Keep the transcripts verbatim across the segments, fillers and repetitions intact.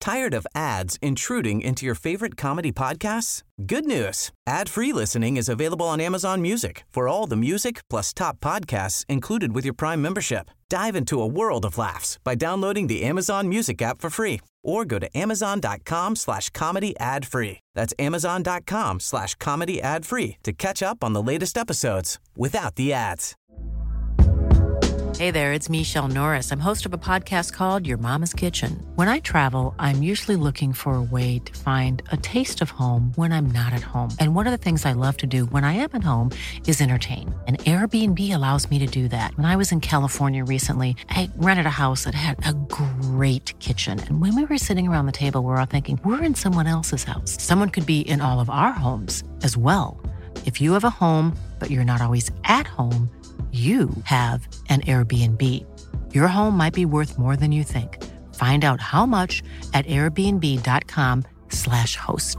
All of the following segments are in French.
Tired of ads intruding into your favorite comedy podcasts? Good news. Ad-free listening is available on Amazon Music for all the music plus top podcasts included with your Prime membership. Dive into a world of laughs by downloading the Amazon Music app for free or go to amazon.com slash comedy ad-free. That's amazon.com slash comedy ad-free to catch up on the latest episodes without the ads. Hey there, it's Michelle Norris. I'm host of a podcast called Your Mama's Kitchen. When I travel, I'm usually looking for a way to find a taste of home when I'm not at home. And one of the things I love to do when I am at home is entertain. And Airbnb allows me to do that. When I was in California recently, I rented a house that had a great kitchen. And when we were sitting around the table, we were all thinking, we're in someone else's house. Someone could be in all of our homes as well. If you have a home, but you're not always at home, you have an Airbnb. Your home might be worth more than you think. Find out how much at airbnb.com slash host.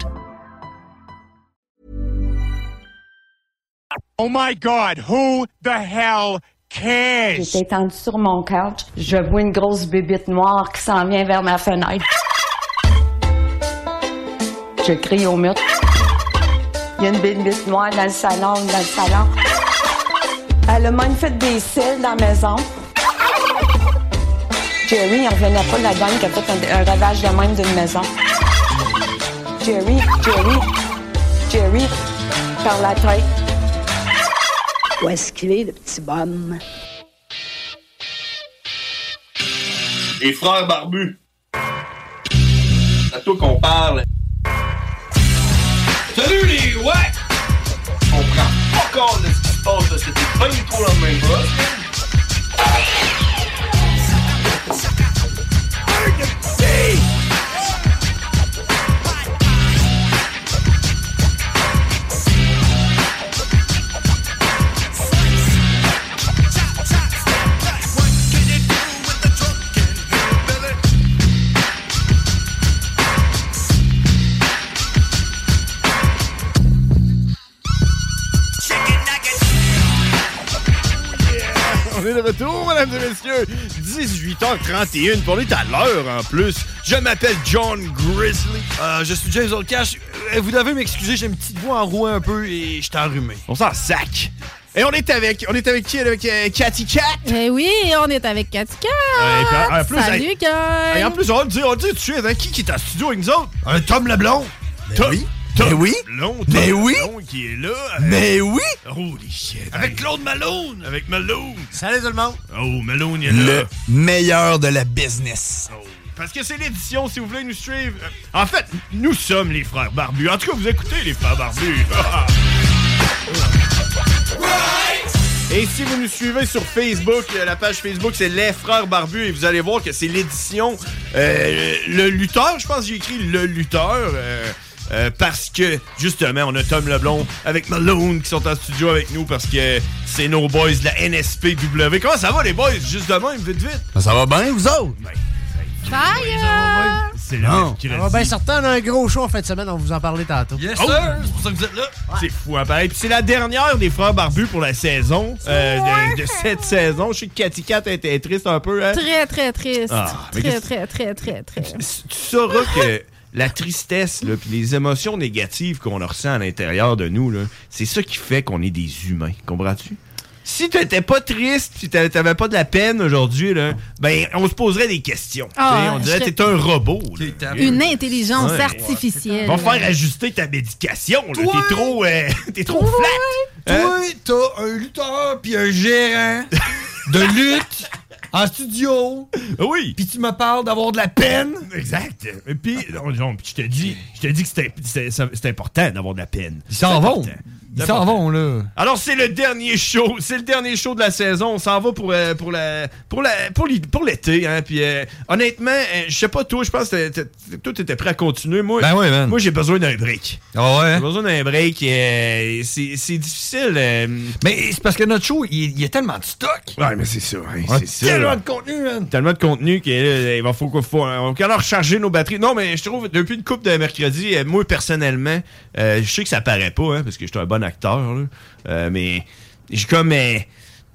Oh my God, who the hell cares? J'étais étendue sur mon couch. Je vois une grosse bébite noire qui s'en vient vers ma fenêtre. Je crie au mur. Il y a une bébite noire dans le salon, dans le salon. Elle a même fait des cils dans la maison. Jerry, il revenait pas de la dame qui a fait un, un ravage de même d'une maison. Jerry, Jerry, Jerry, par la tête. Où est-ce qu'il est, le petit bonhomme? Les frères barbus. C'est à toi qu'on parle. Salut les ouais! On prend pas compte de ce qui se passe, là. C'était pas du tout dans le même boss. On est de retour, mesdames et messieurs. dix-huit heures trente et une. On est à l'heure en plus. Je m'appelle John Grizzly. Euh, je suis James Oldcash. Euh, vous devez m'excuser, j'ai une petite voix enrouée un peu et je suis enrhumé. On s'en sac. Et on est avec, on est avec qui? Avec euh, Cathy Cat. Eh oui, on est avec Cathy Cat. Euh, en plus, Salut, hey, Kat. Et en plus, on va le dire, on va le dire tout de suite, hein, qui, qui est en studio avec nous autres? Un Tom Leblond. Ben Tom, oui. Tom Mais oui. Leblond, Tom Mais oui. Leblond qui est là. euh, Mais oui. Holy shit. Avec Claude Malone. Avec Malone. Salut tout le monde. Oh, Malone, il est là. Le meilleur de la business. Oh, parce que c'est l'édition, si vous voulez nous suivre. En fait, nous sommes les frères barbus. En tout cas, vous écoutez les frères barbus. Et si vous nous suivez sur Facebook, la page Facebook, c'est Les Frères Barbus. Et vous allez voir que c'est l'édition euh, Le Lutteur. Je pense que j'ai écrit Le Lutteur. Euh, euh, parce que, justement, on a Tom Leblond avec Malone qui sont en studio avec nous parce que c'est nos boys de la N S P W. Comment ça va, les boys? Juste de même, vite, vite. Ça va bien, vous autres? Ben, Fire! c'est là qui On va bien certain, on a un gros show en fin de semaine, on va vous en parler tantôt. Yes, sir! C'est pour ça que vous êtes là. Ouais. C'est fou, hein, pareil. Puis c'est la dernière des Frères Barbus pour la saison, euh, de, de cette saison. Je sais que Cathy Cat était triste un peu, hein? Très, très triste. Ah, très, très, très, très, très. Tu sauras que la tristesse, là, puis les émotions négatives qu'on ressent à l'intérieur de nous, là, c'est ça qui fait qu'on est des humains. Comprends-tu? Si t'étais pas triste, si t'avais pas de la peine aujourd'hui, là, ben on se poserait des questions. Ah, on dirait que je... t'es un robot. Là. Une intelligence ouais, artificielle. Va faire ajuster ta médication. Là. T'es trop, euh, t'es trop ouais. flat. Hein? Toi, t'as un lutteur puis un gérant de lutte en studio. Oui. Puis tu me parles d'avoir de la peine. Exact. Et puis, je te dis, je te dis que c'était, c'était, c'était important d'avoir de la peine. Ils s'en vont. Ils s'en vont, là. Alors, c'est le dernier show. C'est le dernier show de la saison. On s'en va pour, euh, pour, la, pour, la, pour, pour l'été. Hein. Puis, euh, honnêtement, euh, je sais pas toi, je pense que toi, t'étais prêt à continuer. Moi, ben oui, man. Moi, j'ai besoin d'un break. Ah oh ouais? J'ai besoin d'un break. Euh, c'est, c'est difficile. Euh... Mais c'est parce que notre show, il, il y a tellement de stock. Ouais, mais c'est ça. Hein, c'est ça. Tellement Là. de contenu, man. Tellement de contenu qu'il va faut qu'on faut, on va alors recharger nos batteries. Non, mais je trouve, depuis une couple de mercredi, moi, personnellement, euh, je sais que ça paraît pas, hein, parce que je suis un bon acteur, là. Euh, mais j'ai comme... Euh,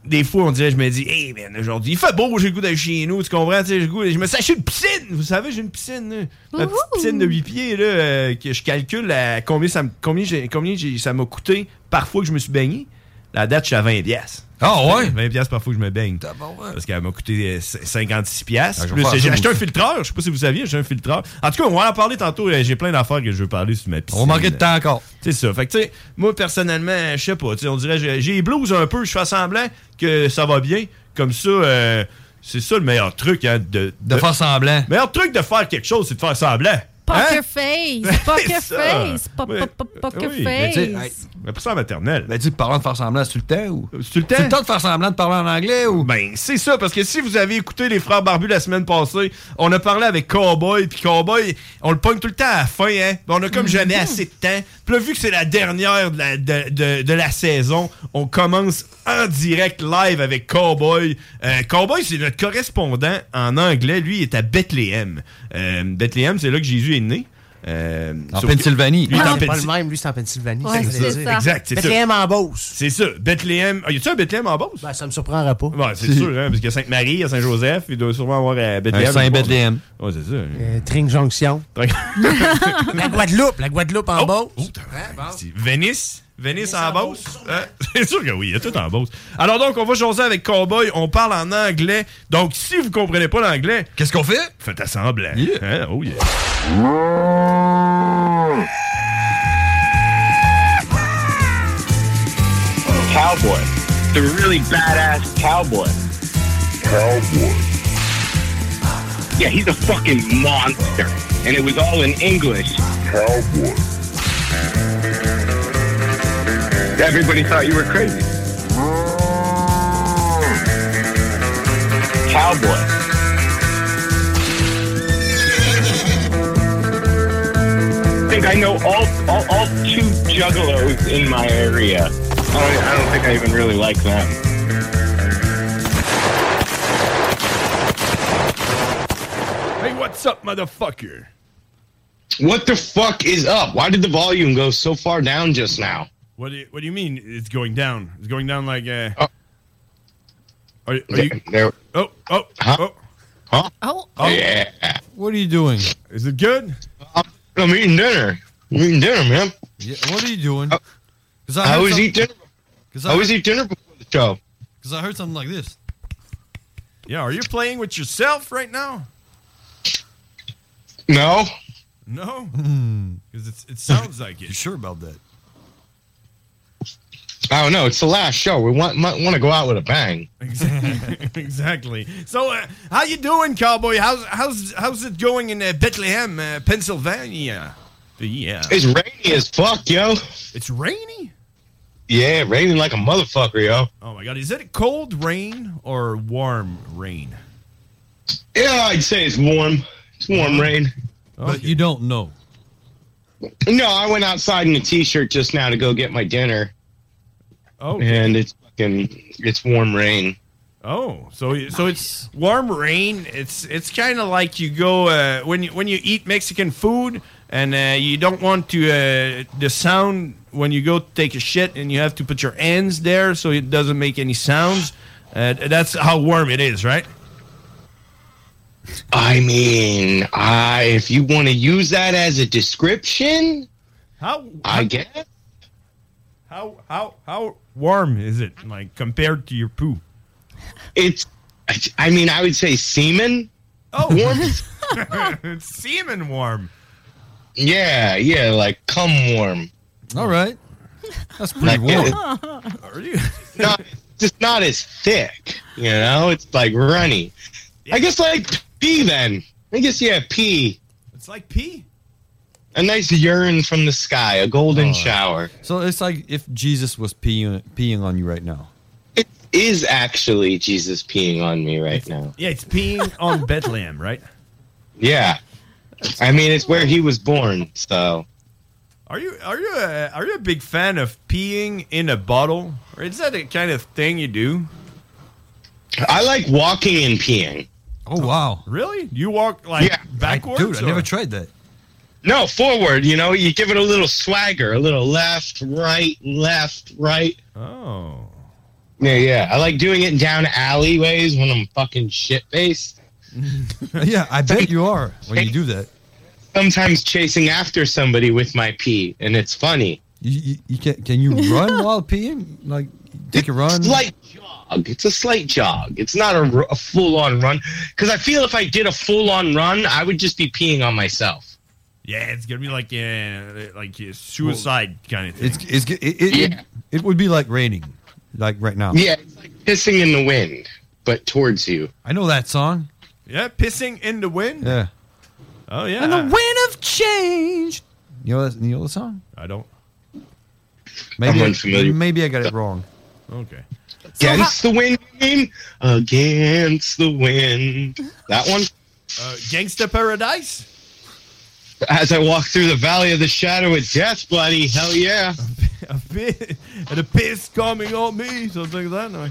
des fois, on dirait, je me dis, hey, man, aujourd'hui, il fait beau, j'ai le goût d'aller chez nous, tu comprends? J'ai le goût, je me suis acheté une piscine. Vous savez, j'ai une piscine, là. Ma petite piscine de huit pieds, là, euh, que je calcule à combien ça, combien j'ai, combien j'ai, ça m'a coûté par fois que je me suis baigné. La date, je suis à vingt piastres. Ah ouais? vingt piastres par fois que je me baigne. Bon, ouais. Parce qu'elle m'a coûté cinquante-six piastres. Ah, Plus, j'ai j'ai acheté un filtreur. Je sais pas si vous saviez, j'ai un filtreur. En tout cas, on va en parler tantôt. J'ai plein d'affaires que je veux parler sur ma piscine. On va manquer de temps encore. C'est ça. Fait que, tu sais, moi, personnellement, je sais pas. On dirait, j'ai, j'ai les blues un peu. Je fais semblant que ça va bien. Comme ça, euh, c'est ça le meilleur truc. Hein, de, de, de faire semblant. Le meilleur truc de faire quelque chose, c'est de faire semblant. Poker hein? face! Poker face! Oui. Poker Oui, face! Mais, mais pour ça en maternelle. Ben, tu parlant de faire semblant, c'est-tu le temps ou? C'est-tu le temps? C'est le temps de faire semblant de parler en anglais ou? Ben, c'est ça, parce que si vous avez écouté les Frères Barbus la semaine passée, on a parlé avec Cowboy, puis Cowboy, on le pogne tout le temps à la fin, hein? On a comme mm-hmm. jamais assez de temps. Puis là, vu que c'est la dernière de la, de, de, de la saison, on commence en direct live avec Cowboy. Euh, Cowboy, c'est notre correspondant en anglais. Lui, il est à Bethléem. Euh, Bethléem, c'est là que Jésus est né. Euh, en Pennsylvanie. Que, lui, ah, c'est pas le même, lui, c'est en Pennsylvanie. Ouais, ça c'est, c'est ça. Exact, c'est Bethléem ça. en Beauce. C'est ça. Bethléem. Ah, y a-tu un Bethléem en Beauce? Ben, ça me surprendra pas. Ouais, c'est sûr, hein, parce qu'il y a Sainte-Marie, il y a Saint-Joseph, il doit sûrement avoir euh, Bethléem. Un Saint-Bethléem. Ouais, c'est ça. Euh, Tring Jonction. La Guadeloupe, la Guadeloupe en oh, Beauce. Oh, hein, bon. Venice. Venice en Beauce? Hein? C'est sûr que oui, il y a tout en Beauce. Alors donc, on va jaser avec Cowboy, on parle en anglais. Donc, si vous comprenez pas l'anglais, qu'est-ce qu'on fait? Faites semblant. Yeah. Hein? Oh yeah. Cowboy. The really badass cowboy. Cowboy. Yeah, he's a fucking monster. And it was all in English. Cowboy. Everybody thought you were crazy. Cowboy. I think I know all, all, all two juggalos in my area. I don't, I don't think I even really like them. Hey, what's up, motherfucker? What the fuck is up? Why did the volume go so far down just now? What do you, what do you mean it's going down? It's going down like uh oh. Are, are there, you there. Oh, oh, huh? oh. Huh? Oh. oh. Yeah. What are you doing? Is it good? Uh, I'm eating dinner. I'm eating dinner, man. Yeah, what are you doing? Uh, I, I always eat dinner. I, I always eat dinner before the show. Because I heard something like this. Yeah, are you playing with yourself right now? No. No? Because it sounds like it. You sure about that? I don't know. It's the last show. We want might want to go out with a bang. Exactly. exactly. So, uh, how you doing, Cowboy? How's how's how's it going in uh, Bethlehem, uh, Pennsylvania? Yeah. It's rainy as fuck, yo. It's rainy? Yeah, raining like a motherfucker, yo. Oh my god, is it cold rain or warm rain? Yeah, I'd say it's warm. It's warm rain. But okay. You don't know. No, I went outside in a t-shirt just now to go get my dinner. Oh. And it's fucking it's warm rain. Oh, so so it's warm rain. It's it's kind of like you go uh, when you when you eat Mexican food and uh, you don't want to uh, the sound when you go take a shit and you have to put your hands there so it doesn't make any sounds. Uh, that's how warm it is, right? I mean, I if you want to use that as a description, how, how I guess. How how how warm is it like compared to your poo? It's, I mean, I would say semen. Oh, warm. It's semen warm. Yeah, yeah, like cum warm. All right, that's pretty like, warm. It, Are you? Not just not as thick, you know. It's like runny. Yeah. I guess like pee then. I guess yeah, pee. It's like pee. A nice urine from the sky, a golden oh. shower. So it's like if Jesus was peeing peeing on you right now. It is actually Jesus peeing on me right it's, now. Yeah, it's peeing on Bethlehem, right? Yeah. I mean, it's where he was born, so. Are you are you a, are you a big fan of peeing in a bottle, or is that the kind of thing you do? I like walking and peeing. Oh wow! Really? You walk like yeah. backwards? I, dude, I never tried that. No, forward. You know, you give it a little swagger, a little left, right, left, right. Oh. Yeah, yeah. I like doing it down alleyways when I'm fucking shit-faced. Yeah, I bet you are when you do that. Sometimes chasing after somebody with my pee, and it's funny. You, you, you can, can you run while peeing? Like, take a run? Slight jog. It's a slight jog. It's not a, a full-on run. Because I feel if I did a full-on run, I would just be peeing on myself. Yeah, it's gonna be like uh, like a suicide well, kind of thing. It's, it's it, it, yeah. it, it would be like raining, like right now. Yeah, it's like pissing in the wind, but towards you. I know that song. Yeah, pissing in the wind. Yeah. Oh yeah. And the wind of change. You know that, you know the song? I don't. Maybe I'm I, unfamiliar. maybe I got it wrong. Okay. Against the wind, against the wind. That one? Uh, Gangsta Paradise? As I walk through the valley of the shadow of death, buddy. Hell yeah. A bit, and a piss coming on me. Something like that. No.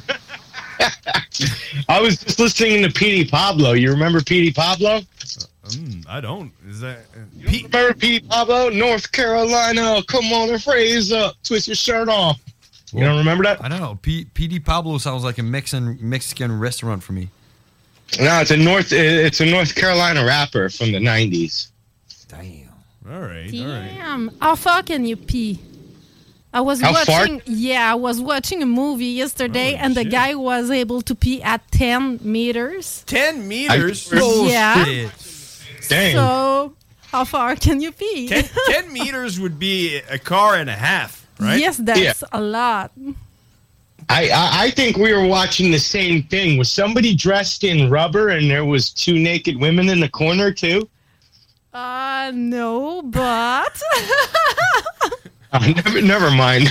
I was just listening to P D Pablo. You remember P D Pablo? Uh, um, I don't. Is that... Uh, you P- remember P D Pablo? North Carolina. Come on and phrase up. Twist your shirt off. You well, don't remember that? I don't know. P- PD Pablo sounds like a Mexican Mexican restaurant for me. No, it's a North It's a North Carolina rapper from the nineties. Damn. All right. Damn. All right. How far can you pee? I was How watching. far? Yeah, I was watching a movie yesterday, Oh, and the shit. guy was able to pee at ten meters. Ten meters? I, oh, yeah. Shit. Dang. So, how far can you pee? Ten, ten meters would be a car and a half, right? Yes, that's Yeah. a lot. I, I I think we were watching the same thing. Was somebody dressed in rubber and there was two naked women in the corner too? Uh, no, but Oh, never, never mind.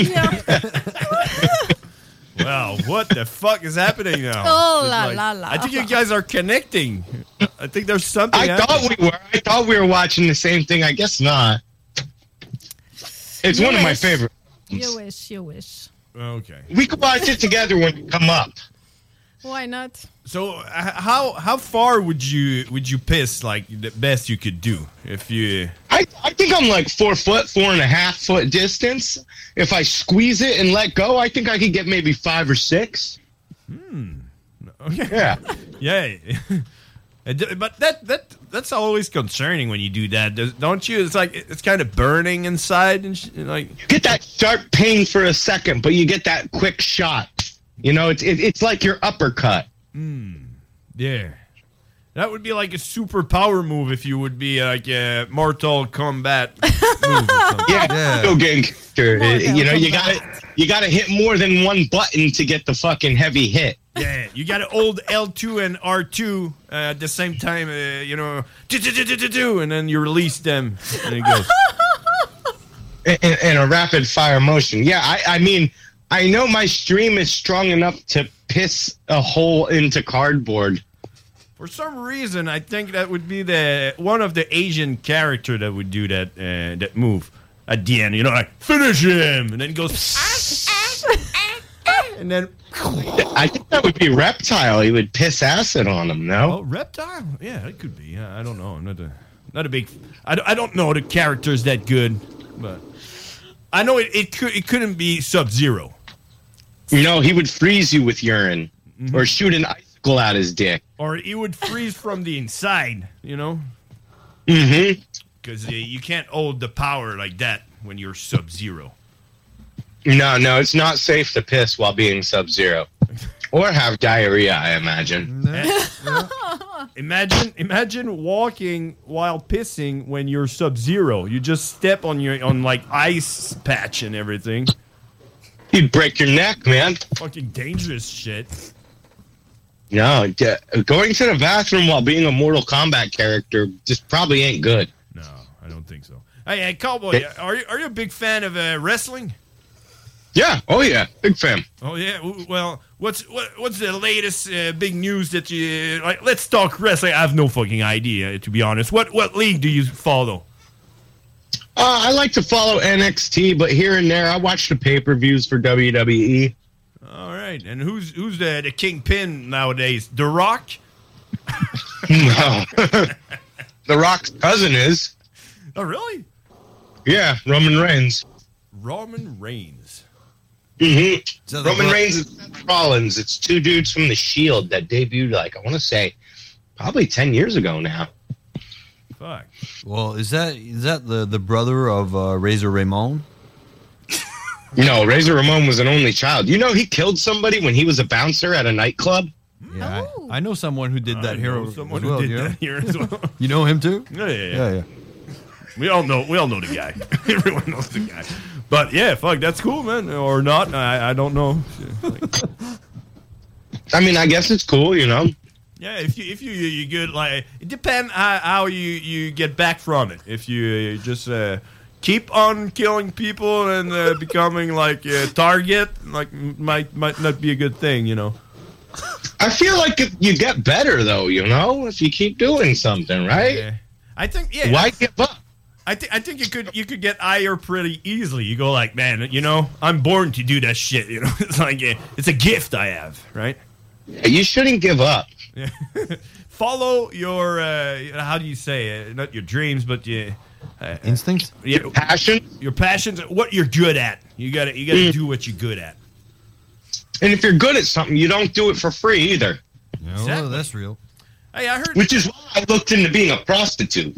Wow, what the fuck is happening now? Oh, It's la, like- la, la. I think you guys are connecting. I think there's something I happening. thought we were. I thought we were watching the same thing. I guess not. It's You one of my wish. favorite. You wish, you wish. Okay. We could watch it together when you come up. Why not? So uh, how how far would you would you piss like the best you could do if you? I, I think I'm like four foot, four and a half foot distance. If I squeeze it and let go, I think I could get maybe five or six. Hmm. Okay. Yeah. Yeah. It- But that that that's always concerning when you do that, does- don't you? It's like it's kind of burning inside and sh- like. You get that sharp pain for a second, but you get that quick shot. You know, it's it, it's like your uppercut. Yeah. That would be like a super power move if you would be like a Mortal Kombat move or something. Yeah, Yeah. go game character. Mortal You know, you Kombat. got you got to hit more than one button to get the fucking heavy hit. Yeah, you got to hold L two and R two uh, at the same time, uh, you know, do-do-do-do-do-do, and then you release them, and it goes. in, in a rapid fire motion. Yeah, I, I mean, I know my stream is strong enough to piss a hole into cardboard. For some reason, I think that would be the one of the Asian character that would do that uh, that move at the end. You know, like finish him, and then it goes, and then I think that would be Reptile. He would piss acid on him, oh, no? reptile. Yeah, it could be. Yeah, I don't know. I'm not a not a big. I, don't- I don't know the characters that good, but I know it. It could. It couldn't be Sub-Zero. You know, he would freeze you with urine or shoot an icicle out his dick. Or it would freeze from the inside, you know? Mm-hmm. Because uh, you can't hold the power like that when you're Sub-Zero. No, no, it's not safe to piss while being Sub-Zero. Or have diarrhea, I imagine. Imagine imagine walking while pissing when you're Sub-Zero. You just step on your on like ice patch and everything. You'd break your neck, man. Fucking dangerous shit. No, d- going to the bathroom while being a Mortal Kombat character just probably ain't good. No, I don't think so. Hey, hey Cowboy, are you are you a big fan of uh, wrestling? Yeah. Oh yeah. Big fan. Oh yeah. w- Well, what's what, what's the latest uh, big news that you like? Let's talk wrestling. I have no fucking idea, to be honest. What what league do you follow? Uh, I like to follow N X T, but here and there, I watch the pay-per-views for W W E. All right. And who's who's the the kingpin nowadays? The Rock? No. The Rock's cousin is. Oh really? Yeah, Roman Reigns. Roman Reigns. Mm-hmm. Roman Reigns and Seth Rollins. It's two dudes from the Shield that debuted, like, I want to say, probably ten years ago now. Fuck. Well, is that is that the, the brother of uh, Razor Ramon? No, Razor Ramon was an only child. You know he killed somebody when he was a bouncer at a nightclub? Yeah, I, I know someone who did that I here. know someone as well, who did yeah? that here as well. You know him too? Yeah, yeah, yeah. yeah, yeah. We all know. We all know the guy. Everyone knows the guy. But yeah, fuck, that's cool, man. Or not? I, I don't know. I mean, I guess it's cool, you know. Yeah, if you if you you good, like it depends how, how you you get back from it. If you uh, just uh, keep on killing people and uh, becoming like a target, like might might not be a good thing, you know. I feel like if you get better though, you know, if you keep doing something, right? Yeah. I think yeah. Why give up? I think I think you could you could get higher pretty easily. You go like, man, you know, I'm born to do that shit. You know, it's like a, it's a gift I have, right? Yeah, you shouldn't give up. Yeah. Follow your uh, how do you say it? Not your dreams, but your uh, instincts, your passion, your passions. What you're good at. You gotta you gotta Mm. do what you're good at. And if you're good at something, you don't do it for free either. No, Exactly. that's real. Hey, I heard. Which is why I looked into being a prostitute.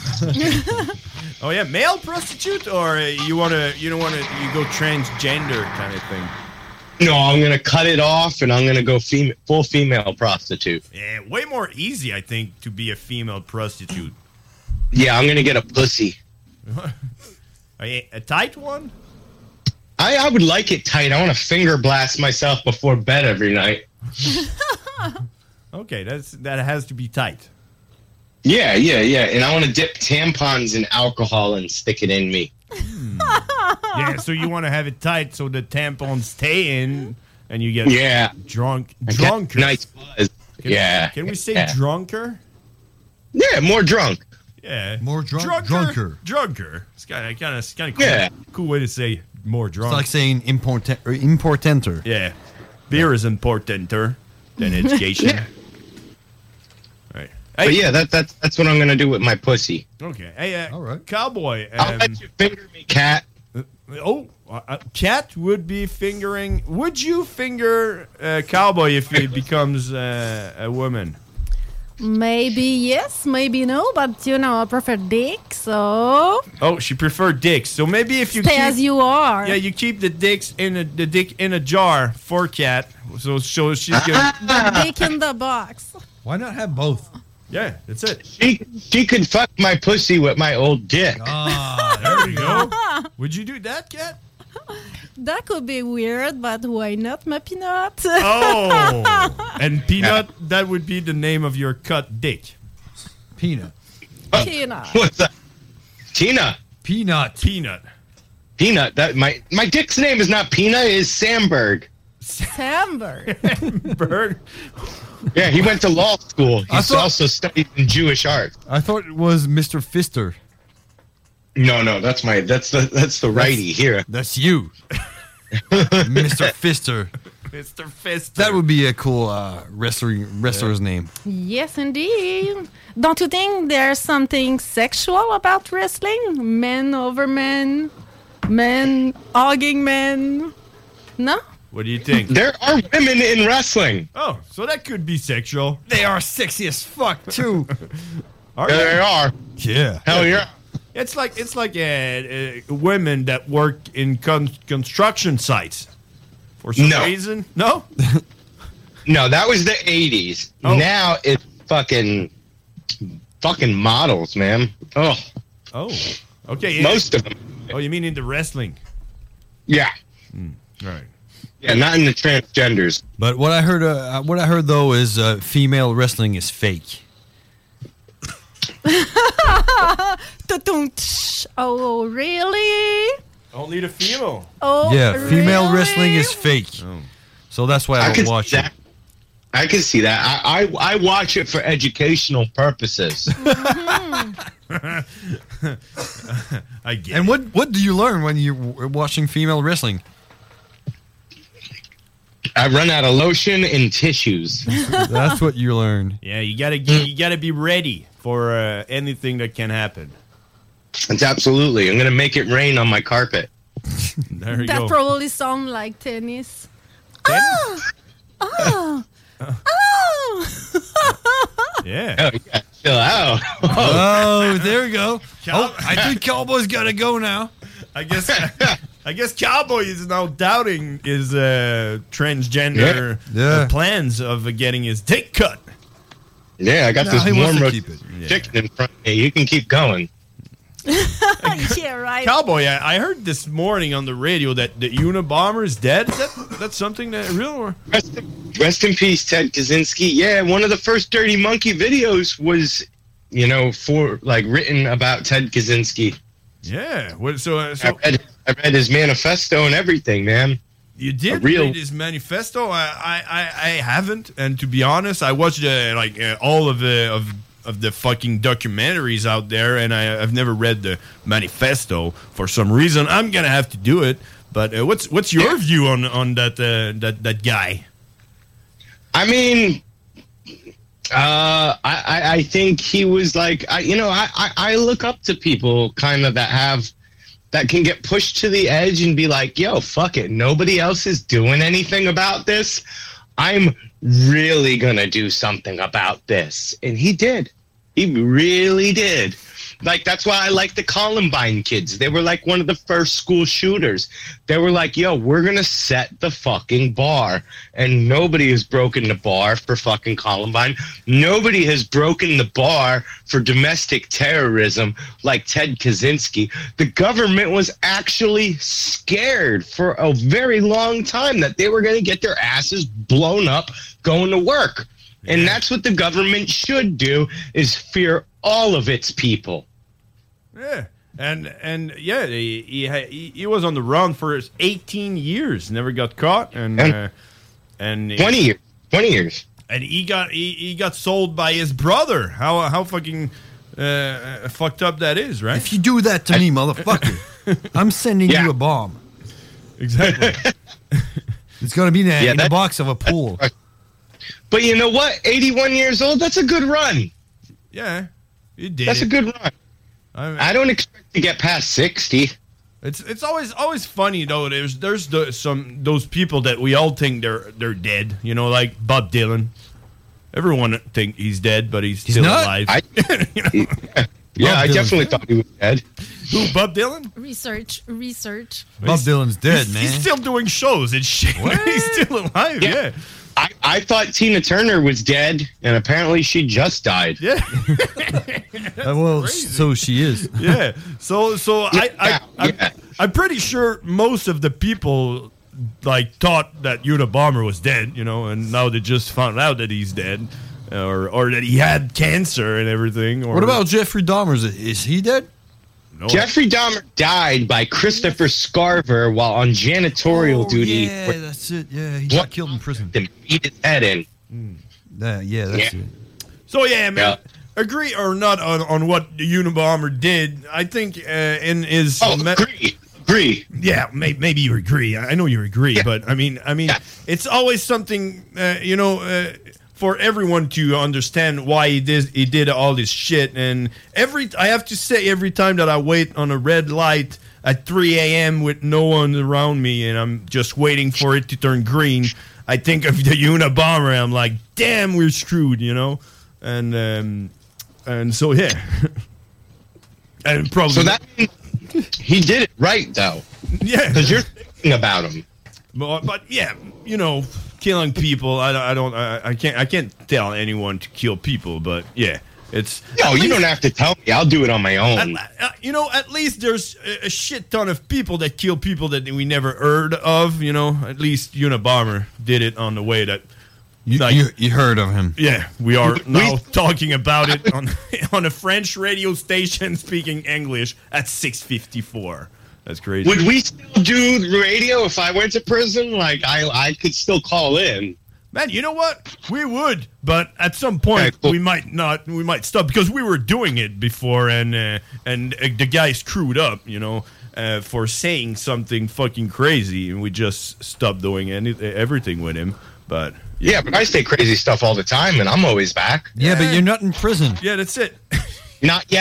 Oh yeah, male prostitute, or uh, you wanna you don't wanna you go transgender kind of thing. No, I'm gonna cut it off, and I'm gonna go fem- full female prostitute. Yeah, way more easy, I think, to be a female prostitute. Yeah, I'm gonna get a pussy. a, a tight one? I, I would like it tight. I want to finger blast myself before bed every night. Okay, that's that has to be tight. Yeah, yeah, yeah. And I want to dip tampons in alcohol and stick it in me. Yeah, so you want to have it tight so the tampons stay in and you get Yeah. drunk. I get Drunker. nice buzz. Can, Yeah. Can we say Yeah. drunker? Yeah, more drunk. Yeah. More drunk, Drunker. drunker. Drunker. It's kind of kind of kind of cool. Yeah. Cool way to say more drunk. It's like saying important or importanter. Yeah. Beer is importanter than education. Yeah. Right. But yeah, that, that's that's what I'm gonna do with my pussy. Okay. Hey, uh, All right. Cowboy. I'll Um, let you finger me, cat. oh, uh, Cat would be fingering. Would you finger uh, Cowboy if he becomes uh, a woman? Maybe yes, maybe no, but you know, I prefer dick, so Oh, she preferred dicks. So maybe if you stay keep, as you are. yeah, you keep the dicks in a, the dick in a jar for Cat. So so she's gonna. The dick in the box. Why not have both? Yeah, that's it. She she could fuck my pussy with my old dick. Ah, There you go. Would you do that, Cat? That could be weird, but why not, my peanut? Oh, and Peanut, that would be the name of your cut dick. Peanut. Peanut. What's that? Tina. Peanut. Peanut. Peanut. That my my dick's name is not Peanut. Is Sandberg. Samber. Bird. Yeah, he went to law school. I He's thought- also studied in Jewish art. I thought it was Mister Fister. No, no, that's my that's the that's the righty here. That's you, Mister Fister. Mister Fist. That would be a cool uh, wrestler wrestler's name. Yes, indeed. Don't you think there's something sexual about wrestling? Men over men, men hugging men. No? What do you think? There are women in wrestling. Oh, so that could be sexual. They are sexy as fuck too. Are There they? they are. Yeah. Hell yeah. It's like it's like uh, uh, women that work in con- construction sites for some No. reason. No. No, that was the eighties. Oh. Now it's fucking fucking models, man. Oh, Oh. Okay. yeah. most of them. Oh, you mean in the wrestling? Yeah. All right. Yeah, not in the transgenders. But what I heard, uh, what I heard though, is uh, female wrestling is fake. Ta-tum, tsh. Oh, really? Only the female. Oh, yeah, female really? wrestling is fake. So that's why I, I don't can watch see it. that. I can see that. I, I I watch it for educational purposes. I get. And it. what what do you learn when you're w- watching female wrestling? I run out of lotion and tissues. That's what you learn. Yeah, you gotta get, you gotta be ready for uh, anything that can happen. It's absolutely. I'm gonna make it rain on my carpet. There you that go. probably sound like tennis. Oh, oh, oh. Yeah. Oh, yeah. Chill out. Oh, there we go. Oh, I think Cowboy's got to go now. I guess I guess Cowboy is now doubting his uh, transgender Yeah. Yeah. uh, plans of uh, getting his dick cut. Yeah, I got No, this he wants warm to roast keep it. chicken in front of me. You can keep going. Yeah, right. Cowboy, I, I heard this morning on the radio that the Unabomber is dead. Is that that's something that real? Or? Rest in, rest in peace, Ted Kaczynski. Yeah, one of the first Dirty Monkey videos was, you know, for like written about Ted Kaczynski. Yeah. What, so uh, so I read, I read his manifesto and everything, man. you did real- read his manifesto? I, I, I, I haven't, and to be honest, I watched uh, like uh, all of the of of the fucking documentaries out there, and I, I've never read the manifesto for some reason. I'm gonna have to do it. But uh, what's what's your view on on that uh, that that guy? I mean, uh, I, I, I think he was like, I, you know, I, I, I look up to people kind of that have, that can get pushed to the edge and be like, yo, fuck it. Nobody else is doing anything about this. I'm really going to do something about this. And he did. He really did. Like, that's why I like the Columbine kids. They were like one of the first school shooters. They were like, yo, we're going to set the fucking bar. And nobody has broken the bar for fucking Columbine. Nobody has broken the bar for domestic terrorism like Ted Kaczynski. The government was actually scared for a very long time that they were going to get their asses blown up going to work. And that's what the government should do, is fear all of its people. Yeah, and and yeah, he he, he he was on the run for his eighteen years, never got caught, and uh, and twenty years, twenty years, and he got he, he got sold by his brother. How how fucking uh, fucked up that is, right? If you do that to me, motherfucker, I'm sending Yeah. you a bomb. Exactly. It's gonna be in, a, Yeah, in a that- box of a pool. But you know what? eighty-one years old, that's a good run. Yeah, he did. That's it. a good run. I, mean, I don't expect to get past sixty. It's it's always always funny though. There's there's the, some those people that we all think they're they're dead. You know, like Bob Dylan. Everyone think he's dead, but he's, He's still not? alive. I, You know? yeah, Bob I Dylan. definitely thought he was dead. Who, Bob Dylan? Research, research. Bob Dylan's dead, he's, man. He's still doing shows and shit. He's still alive. Yeah. Yeah. I, I thought Tina Turner was dead, and apparently she just died. Yeah. Uh, well, so she is. Yeah. So so I, I Yeah, I'm, yeah. I'm pretty sure most of the people like thought that Unabomber was dead, you know, and now they just found out that he's dead, or or that he had cancer and everything. Or What about Jeffrey Dahmer? Is, is he dead? no, Jeffrey Dahmer died by Christopher Scarver while on janitorial Oh, duty. Yeah, where that's it. Yeah, he What? got killed in prison. they beat his head in. Yeah, yeah, that's Yeah. it. So yeah, man. Yeah. Agree or not on, on what the Unabomber did? I think uh, in his Oh, me- agree, agree. yeah, may, maybe you agree. I know you agree, Yeah. but I mean, I mean, Yeah. it's always something, uh, you know, uh, for everyone to understand why he did he did all this shit. And every I have to say, every time that I wait on a red light at three a.m. with no one around me, and I'm just waiting for it to turn green, I think of the Unabomber. I'm like, damn, we're screwed, you know. And um, and so yeah, and probably So that means he did it right, though, yeah. because you're thinking about him. But, but yeah, you know, killing people. I don't. I don't. I, I can't. I can't tell anyone to kill people. But yeah, it's. No, at you least- don't have to tell me. I'll do it on my own. at- uh, you know, at least there's a, a shit ton of people that kill people that we never heard of. You know, at least Unabomber did it on the way that. You, Like- you, you heard of him. Yeah, we are We- now talking about it on on a French radio station speaking English at six fifty-four. That's crazy. Would we still do radio if I went to prison? Like, I, I could still call in. Man, you know what? We would, but at some point Okay, cool. we might not. We might stop because we were doing it before, and uh, and uh, the guy screwed up, you know, uh, for saying something fucking crazy, and we just stopped doing any everything with him. But Yeah, but I say crazy stuff all the time, and I'm always back. Yeah, but you're not in prison. yeah, that's it. Not yet.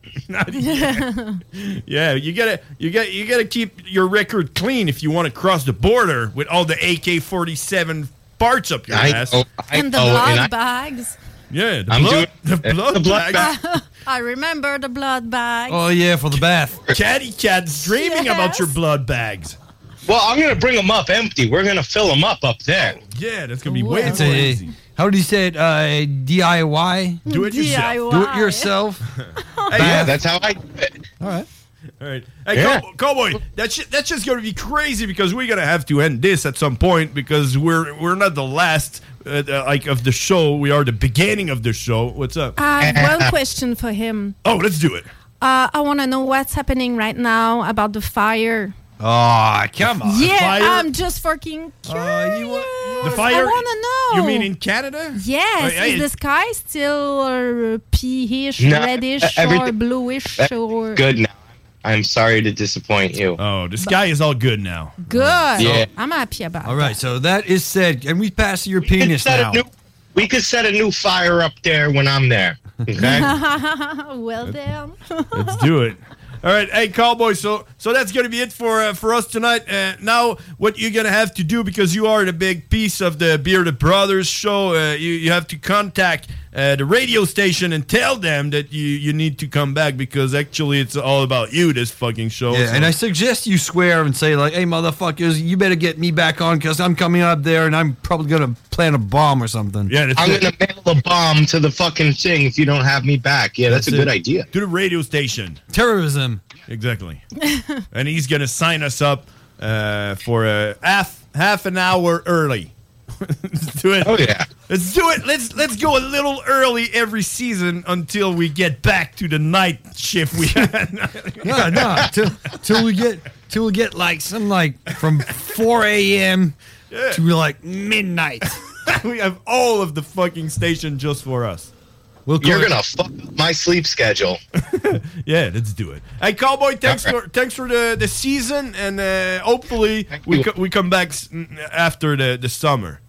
Not yet. Yeah, you gotta, you got, you gotta keep your record clean if you want to cross the border with all the A K forty-seven parts up your I ass. know, I And the know, blood and I- bags. Yeah, the I'm blood, doing- the blood, the blood bags. bag. I remember the blood bags. Oh, yeah, for the bath. Catty Cat's dreaming Yes. about your blood bags. Well, I'm gonna bring them up empty. We're gonna fill them up up there. Yeah, that's gonna be way It's more a, easy. how do you say it? Uh, D I Y? Do it yourself. D I Y. Do it yourself. Hey, Yeah, that's how I do it. All right. All right. Hey, Yeah. Cow- Cowboy, that's ju- that's just going to be crazy because we're going to have to end this at some point because we're we're not the last uh, uh, like of the show. We are the beginning of the show. What's up? I have one question for him. Oh, let's do it. Uh, I want to know what's happening right now about the fire. Oh, come on. Yeah, fire? I'm just fucking curious. Uh, you want- The fire. I want to know. You mean in Canada? Yes, Hey, hey. is the sky still uh, peahish, No, reddish, uh, everything- or bluish? Or Good now. I'm sorry to disappoint you. Oh, the sky is all good now. Good. Yeah. I'm happy about All right, so that is said. Can we pass your We could penis set a now? new- we could set a new fire up there when I'm there. Okay. that. Well then. Let's do it. All right, hey Cowboy. So, so that's gonna be it for uh, for us tonight. Uh, now, what you're gonna have to do because you are the big piece of the Bearded Brothers show, uh, you you have to contact uh, the radio station and tell them that you you need to come back because actually it's all about you. This fucking show. Yeah, so- and I suggest you swear and say like, "Hey, motherfuckers, you better get me back on because I'm coming up there and I'm probably gonna plant a bomb or something." yeah, that's I'm it. gonna mail a bomb to the fucking thing if you don't have me back. Yeah, that's, That's a good it. idea. to the radio station. Terrorism. Exactly. And he's gonna sign us up uh, for a half half an hour early. Let's do it. Oh yeah. Let's do it. Let's let's go a little early every season until we get back to the night shift we had. No, no, till, till we get till we get like some like from four a.m. Yeah. to like midnight. We have all of the fucking station just for us. We'll call You're it- gonna fuck up my sleep schedule. Yeah, let's do it. Hey, Cowboy, thanks All right. for thanks for the, the season, and uh, hopefully Thank we you. co- we come back s- after the, the summer.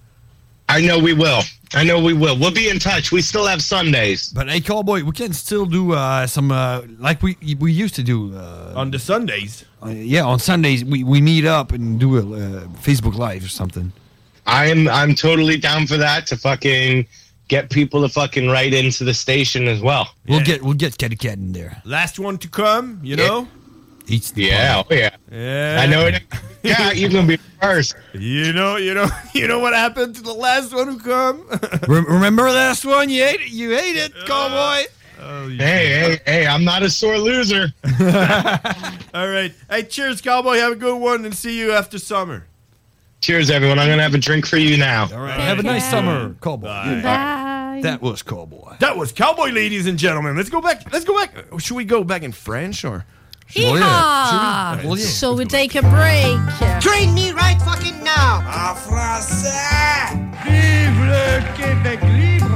I know we will. I know we will. We'll be in touch. We still have Sundays. But hey, cowboy, we can still do uh, some uh, like we we used to do. Uh, On the Sundays. uh, yeah, on Sundays we, we meet up and do a uh, Facebook Live or something. I'm I'm totally down for that to fucking get people to fucking write into the station as well. We'll Yeah. get we'll get Kitty Cat in there. Last one to come, you Yeah. know? Eats the Yeah, oh yeah. Yeah. I know it. Yeah, you're gonna be first. You know, you know, you know what happened to the last one who come? Rem- Remember last one? You ate it. You ate it, cowboy. Oh, Hey, hey, hey! I'm not a sore loser. All right. Hey, cheers, Cowboy. Have a good one and see you after summer. Cheers, everyone. I'm gonna have a drink for you now. All right. Have a nice summer, cowboy. Bye. Bye. That was cowboy. That was Cowboy, ladies and gentlemen. Let's go back. Let's go back. Should we go back in French or? Well, Yeehaw! yeah. Well, yeah. So we take a break. Train me right fucking now! En français! Vive le Québec libre!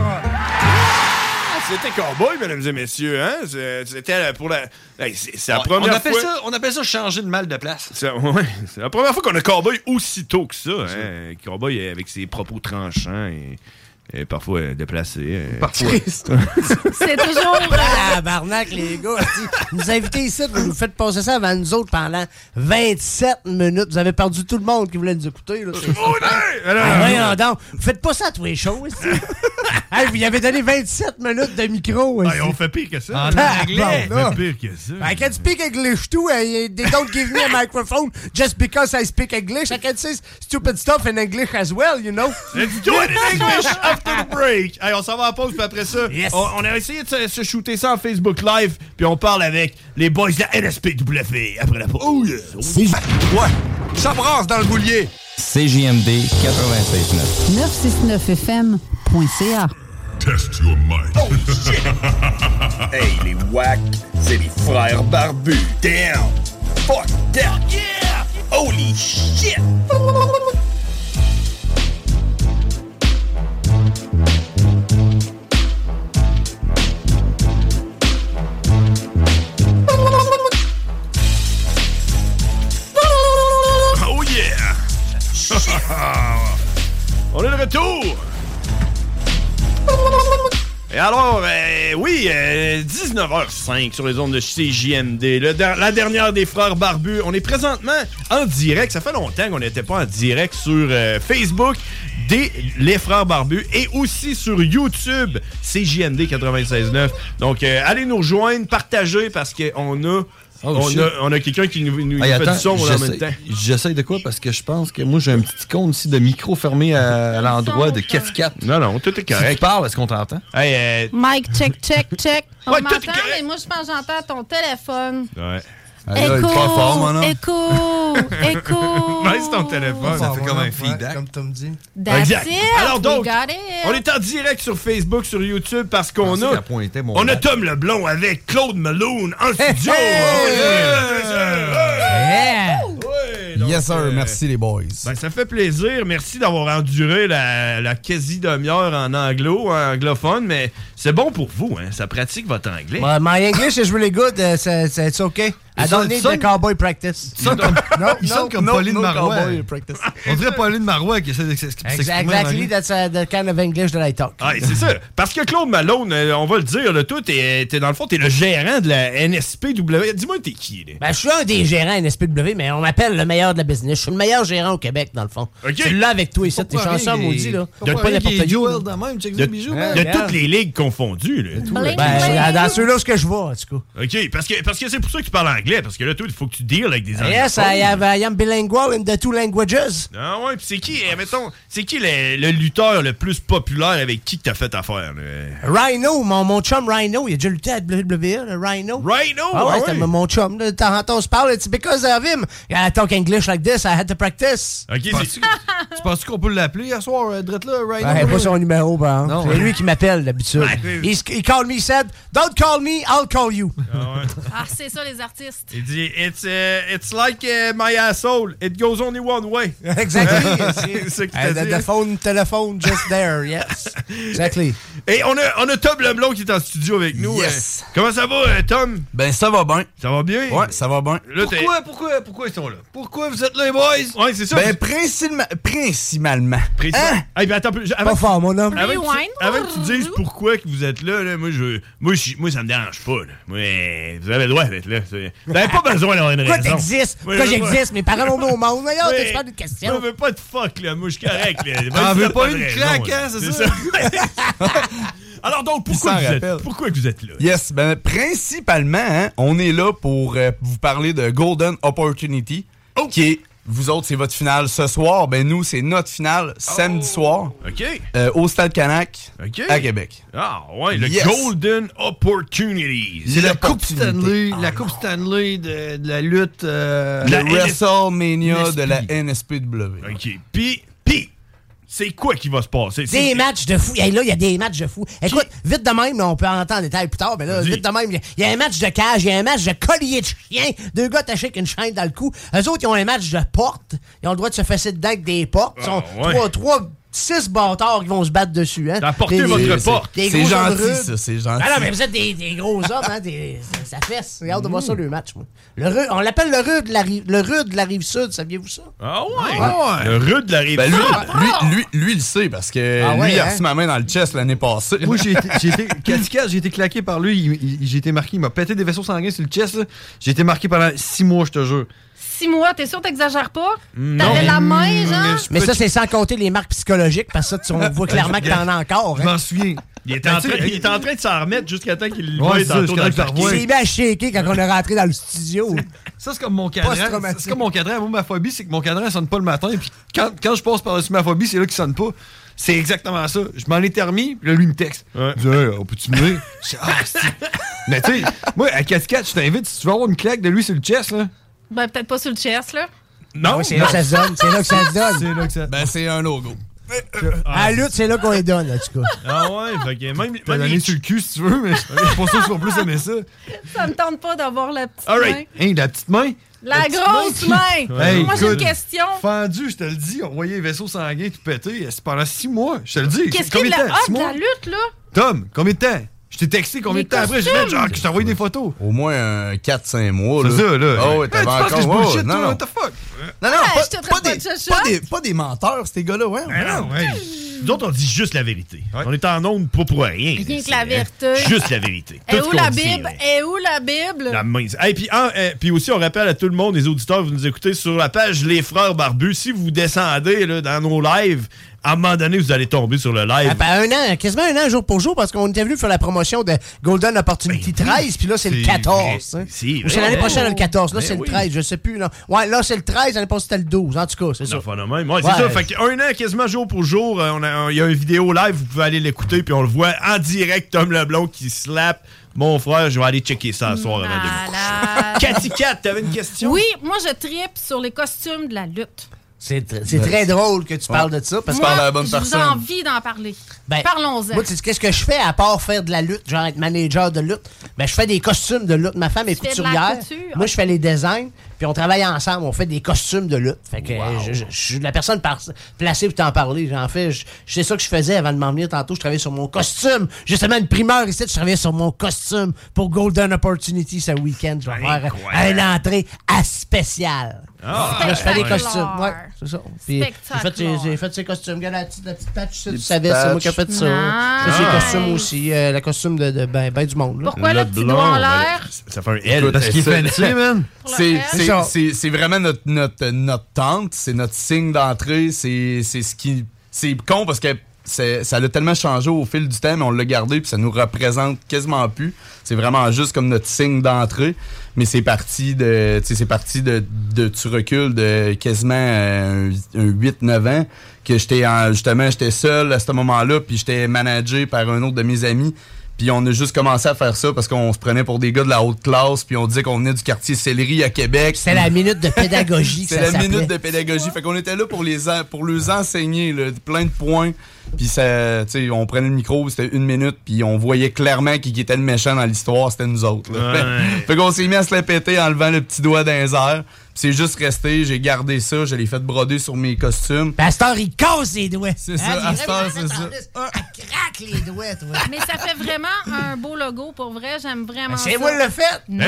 C'était Cowboy, mesdames et messieurs. Hein? C'est- C'était pour la. Hey, c'est c'est la On, première on appelle fois. ça, on appelle ça changer de mal de place. C'est ouais, c'est la première fois qu'on a Cowboy aussitôt que ça. Hein? Cowboy avec ses propos tranchants et, et parfois euh, déplacés. hein. Parfois. C'est toujours. Ah, barnac, les gars. Vous nous invitez ici, vous nous faites passer ça avant nous autres pendant vingt-sept minutes. Vous avez perdu tout le monde qui voulait nous écouter. Là. C'est- Oh, non! Alors, Ah, voyons donc. Vous faites pas ça à tous les shows, ici. Hey, vous y avez donné vingt-sept minutes de micro. hey, ici. on fait pire que ça. En Ah, anglais. bon, On là. fait pire que ça. I can speak English too. Uh, they don't give me a microphone just because I speak English. I can say stupid stuff in English as well, you know. Let's do it in English after the break. Hey, on s'en va en pause, puis après ça, Yes. on, on a essayé de se, se shooter ça en Facebook Live, puis on parle avec les boys de la N S P W après la pause. Oh yeah! Ouais, ça brasse dans le boulier. C J M D quatre-vingt-seize neuf. neuf cent soixante-neuf F M point C A. Test your mind. Oh shit! Hey, les wack, c'est les frères barbus. Damn! Fuck that! Yeah! Holy shit! Oh yeah! On est de retour! Et alors, euh, euh, oui, euh, dix-neuf heures cinq sur les ondes de C J M D. Le, la dernière des frères barbus. On est présentement en direct. Ça fait longtemps qu'on n'était pas en direct sur euh, Facebook des Les Frères Barbus et aussi sur YouTube C J M D quatre-vingt-seize neuf. Donc, euh, allez nous rejoindre, partagez parce qu'on a... Oh, on, a, on a quelqu'un qui nous, nous hey, fait attends, du son en même temps. J'essaye de quoi? Parce que je pense que moi, j'ai un petit icône ici de micro fermé à, à l'endroit de Cat Cat. Non, non, tout est correct. Si tu parles, est-ce qu'on t'entend? Hey, euh... Mike, check, check, check. On Ouais, m'entend, tout est correct. mais moi, je pense que j'entends ton téléphone. Ouais. Ah, là, il est pas fort, mon homme. Écho, écho. Ouais, c'est ton téléphone. Ça fait comme un feedback. Comme Tom dit. That's Exact. it, Alors we donc, got it. on est en direct sur Facebook, sur YouTube, parce qu'on Je a, pensais qu'elle pointait mon on a bac. Tom Leblond avec Claude Malone en studio. Yeah! Ouais, donc, Yes, sir. euh, Merci, les boys. Ben, ça fait plaisir. Merci d'avoir enduré la, la quasi demi-heure en anglo, en anglophone, mais c'est bon pour vous, hein. Ça pratique votre anglais. Well, my English is really good. Uh, so, so it's okay. I Ça- don't need ça- the cowboy practice. Il sonne comme, No, il no, sonne comme no, Pauline no Marois. cowboy practice. On dirait Pauline Marois qui essaie de s'exprimer. Exactly, that's uh, the kind of English that I talk. Ah, c'est ça. Parce que Claude Malone, euh, on va le dire, là, toi, t'es, t'es, dans le fond, t'es le gérant de la N S P W. Dis-moi, t'es qui, là? Ben, je suis un des gérants N S P W, mais on m'appelle le meilleur de la business. Je suis le meilleur gérant au Québec, dans le fond. OK. Tu l'as avec toi ici, tes Pourquoi chansons, rien, maudit, il- là. pourquoi Donne pas rien n'importe qu'il est qui. Joel là. de même, check De, des bijoux, man. de regarde. toutes les ligues confondues, là. Bling, Ben, bling. dans ceux-là, ce que je vois, en tout cas. OK, parce que, parce que c'est pour ça que tu parles anglais, parce que là, toi, il faut que tu deals avec des anglais. Yes, I, have, I am bilingual in the two languages. Ah ouais, pis c'est qui, eh, mettons, c'est qui le, le lutteur le plus populaire avec qui que t'as fait affaire, là? Rhino, mon, mon chum Rhino, il a déjà lutté à W W E, le Rhino. Rhino? Ah ouais, Ah c'était ouais? mon chum. Là, de temps en temps, on se parle. It's because of him. I talk English like this. I had to practice. OK, Penses-tu c'est... que- tu penses qu'on peut l'appeler à soir, euh, Drette là, right Ouais, now? pas son numéro, par Non, exemple. ouais. C'est lui qui m'appelle d'habitude. Ouais, oui, oui. He, he called me, he said, "Don't call me, I'll call you." Ah ouais. Ah, c'est ça, les artistes. Il dit, it's, uh, it's like uh, my asshole. It goes only one way. Exactly. C'est ça qu'il Uh, t'a the, dit. the phone, telephone, just there. Yes. Exactly. Et on a, on a Tom Leblond qui est en studio avec nous. Yes. Euh, comment ça va, euh, Tom? Ben, ça va bien. Ça va bien? Ouais, ça va bien. Là, t'es- Pourquoi, pourquoi, pourquoi ils sont là? Pourquoi vous êtes là, les boys? Ouais, c'est ça. Ben, principalement. principalement. Précis- Hein? Hey, ben, attends, un peu, je- avant, Pas fort, mon homme. avant que Rewind. tu, avant que tu dises pourquoi que vous êtes là, là moi, je, moi, je, moi, ça me dérange pas. Là. Moi, vous avez le droit d'être là. c'est- Vous n'avez pas besoin d'avoir une Pourquoi raison. t'existes? Moi, Pourquoi je veux pas- j'existe? Mes parents l'ont mis au monde. Regarde, Ouais. tu parles d'une Moi, question. je veux pas de fuck, là. Moi, je suis correct. Là. Même T'en si veux t'as pas de une raison, claque, là. hein, c'est ça? Alors, donc, pourquoi s'en vous, êtes, rappelle. pourquoi que vous êtes là? Yes, ben, principalement, hein, on est là pour euh, vous parler de Golden Opportunity, Oh. qui est, vous autres, c'est votre finale ce soir. Ben, nous, c'est notre finale samedi soir OK. euh, au Stade Canac OK. à Québec. Ah, ouais, le Yes. Golden Opportunities. C'est la Coupe L'opportunité. Stanley, la Coupe Stanley de, de la lutte. euh, Le La N S- WrestleMania N S P. de la N S P W. OK. Puis, puis, c'est quoi qui va se passer? C'est- Des matchs de fou. Hey, là, il y a des matchs de fou. Écoute, vite de même, là, on peut en entendre en détail plus tard, mais là, Vas-y. vite de même, il y a- il y, a un match de cage, il y a un match de collier de chien, deux gars attachés avec une chaîne dans le cou. Eux autres, ils ont un match de porte. Ils ont le droit de se fesser dedans avec des portes. Ils sont Ah, ouais. trois, trois, six bâtards qui vont se battre dessus. Hein. Apportez Des- votre des- porte. des C'est gros gentil, hommes rudes. ça, c'est gentil. Ah non, mais vous êtes des, des gros hommes, hein, des, ça fesse. Regarde de voir ça, le match, moi. Le Ru- on l'appelle le Rude de la rive, le Rude de la rive sud, saviez-vous ça? Ah ouais? Ouais. Le rude de la rive. Ben, lui, sud. lui, lui, lui, il le sait parce que Ah ouais, lui, il a hein? reçu ma main dans le chest l'année passée. Moi, j'ai été, j'ai été, Katika, j'ai été claqué par lui. il- il- J'ai été marqué, il m'a pété des vaisseaux sanguins sur le chest. là. J'ai été marqué pendant six mois, je te jure. Six mois, t'es sûr que t'exagères pas? Non. T'avais la main, Mais genre? je Mais peux ça, te- c'est sans compter les marques psychologiques, parce que ça, tu- on voit clairement que t'en as encore. Je Hein. m'en souviens. Il était, en Ben, tu train, sais, il était en train de s'en remettre jusqu'à temps qu'il le Ouais, voie c'est ça, tantôt jusqu'à dans le temps que je le Il parking. s'est mis à shaker quand on est rentré dans le studio. Ça, c'est comme mon cadran. Post-traumatique. C'est comme mon cadran. Moi, ma phobie, c'est que mon cadran sonne pas le matin. Puis quand, quand je passe par-dessus ma phobie, c'est là qu'il sonne pas. C'est exactement ça. Je m'en ai terminé, puis là, lui, il me texte. Ouais. Il dit, hey, on peut-tu venir? Je dis, ah, c'est- Mais tu sais, moi, à Cascade, je t'invite, si tu veux avoir une claque de lui sur le chest, là. Ben, peut-être pas sur le chest, là. Non, Ouais, c'est là que ça se donne. C'est là que ça se donne. C'est là que ça. Ben, c'est un logo. À la lutte, c'est là qu'on les donne, en tout cas. Ah ouais, fait que même, T'as même donné les- sur le cul, si tu veux, mais je suis pas sûr que tu vas plus aimer ça. Ça me tente pas d'avoir la petite All right. main. Hein, la petite main? La petite grosse main main! qui- Hey, Moi, j'ai une écoute, question. Fendu, je te le dis, on voyait les vaisseaux sanguins tout péter. C'est pendant six mois, je te le dis. Qu'est-ce qu'il y Combien a de de temps? la... Six Ah, de mois? la lutte, là? Tom, combien de temps? Je t'ai texté combien Les de temps après? J'ai costumes. dit, genre, que je t'ai envoyé des photos. Au moins quatre cinq mois. C'est ça, là. Oh, ouais, Hey, t'avais tu penses que encore. je ouais, bullshit, non, toi? non. What the fuck? Non, non, Ah, pas, je te traite pas pas des, de chacha. pas, des, pas des menteurs, ces gars-là, ouais. Ah non, ouais. Nous autres, on dit juste la vérité. Ouais. On est en onde pas pour rien. Rien que la vérité. Juste la vérité. Et où la Bible? Et où la Bible? La main. Et puis, hein, euh, puis aussi, on rappelle à tout le monde, les auditeurs, vous nous écoutez sur la page Les Frères Barbus. Si vous descendez là, dans nos lives, à un moment donné, vous allez tomber sur le live. Ah ben, un an, quasiment un an jour pour jour, parce qu'on était venu faire la promotion de Golden Opportunity ben, treize, puis là, c'est le quatorze. Hein. Ou c'est l'année prochaine, le quatorze. Là, ben c'est oui. le treize, je sais plus. Là. Ouais, là, c'est le treize, l'année passée, c'était le douze. En tout cas, c'est ça. Même. Ouais, c'est ouais. ça. Fait qu'un an, quasiment jour pour jour, il y a une vidéo live, vous pouvez aller l'écouter, puis on le voit en direct, Tom Leblond qui slappe. Mon frère, je vais aller checker ça ce soir avant de me coucher. Cathy Cat, t'avais une question? Oui, moi, je trippe sur les costumes de la lutte. C'est, c'est très drôle que tu parles ouais. de ça. Parce moi, que tu parles à la bonne personne. J'ai envie d'en parler. Ben, Parlons-en. Moi, tu sais, qu'est-ce que je fais à part faire de la lutte, genre être manager de lutte? Ben, je fais des costumes de lutte. Ma femme est couturière. Moi, je fais les designs, puis on travaille ensemble. On fait des costumes de lutte. Fait que wow. je, je, je suis la personne par, placée pour t'en parler. J'en fais, je, je sais ça que je faisais avant de m'en venir tantôt. Je travaillais sur mon costume. Justement, une primeur ici, je travaillais sur mon costume pour Golden Opportunity ce week-end. Je vais faire une entrée à spécial. Ah, là, je fais des costumes. Ouais, c'est ça. Puis, j'ai, fait, j'ai, j'ai fait ces costumes. Regarde la petite, la petite patch, tu savais, c'est moi qui ai fait ça. Nice. J'ai fait ces costumes aussi. Euh, le costume de, de ben, ben du monde. Là. Pourquoi le petit doigt en l'air? Ça fait un L. Parce qu'il est fancy, man. C'est, c'est, c'est, c'est vraiment notre, notre, notre tente. C'est notre signe d'entrée. C'est, c'est ce qui... C'est con parce que c'est, ça a tellement changé au fil du temps, mais on l'a gardé puis ça nous représente quasiment plus. C'est vraiment juste comme notre signe d'entrée. Mais c'est parti de, tu sais, c'est parti de, de, tu recules de quasiment un, un huit neuf ans que j'étais en, justement, j'étais seul à ce moment-là, puis j'étais managé par un autre de mes amis. Puis on a juste commencé à faire ça parce qu'on se prenait pour des gars de la haute classe, puis on disait qu'on venait du quartier Céleri à Québec. C'est la minute de pédagogie. C'est la s'appelait. minute de pédagogie. Fait qu'on était là pour les pour les enseigner, là, plein de points. Puis ça, tu sais, on prenait le micro, c'était une minute, puis on voyait clairement qui était le méchant dans l'histoire, c'était nous autres. Là. Ouais. Fait qu'on s'est mis à se la péter en levant le petit doigt dans les airs. Puis c'est juste resté, j'ai gardé ça, je l'ai fait broder sur mes costumes. Puis à cette heure, il casse les doigts. C'est ça, à cette heure, c'est ça. Elle craque les doigts, toi. Mais ça fait vraiment un beau logo, pour vrai, j'aime vraiment c'est ça. C'est moi le fait. Nice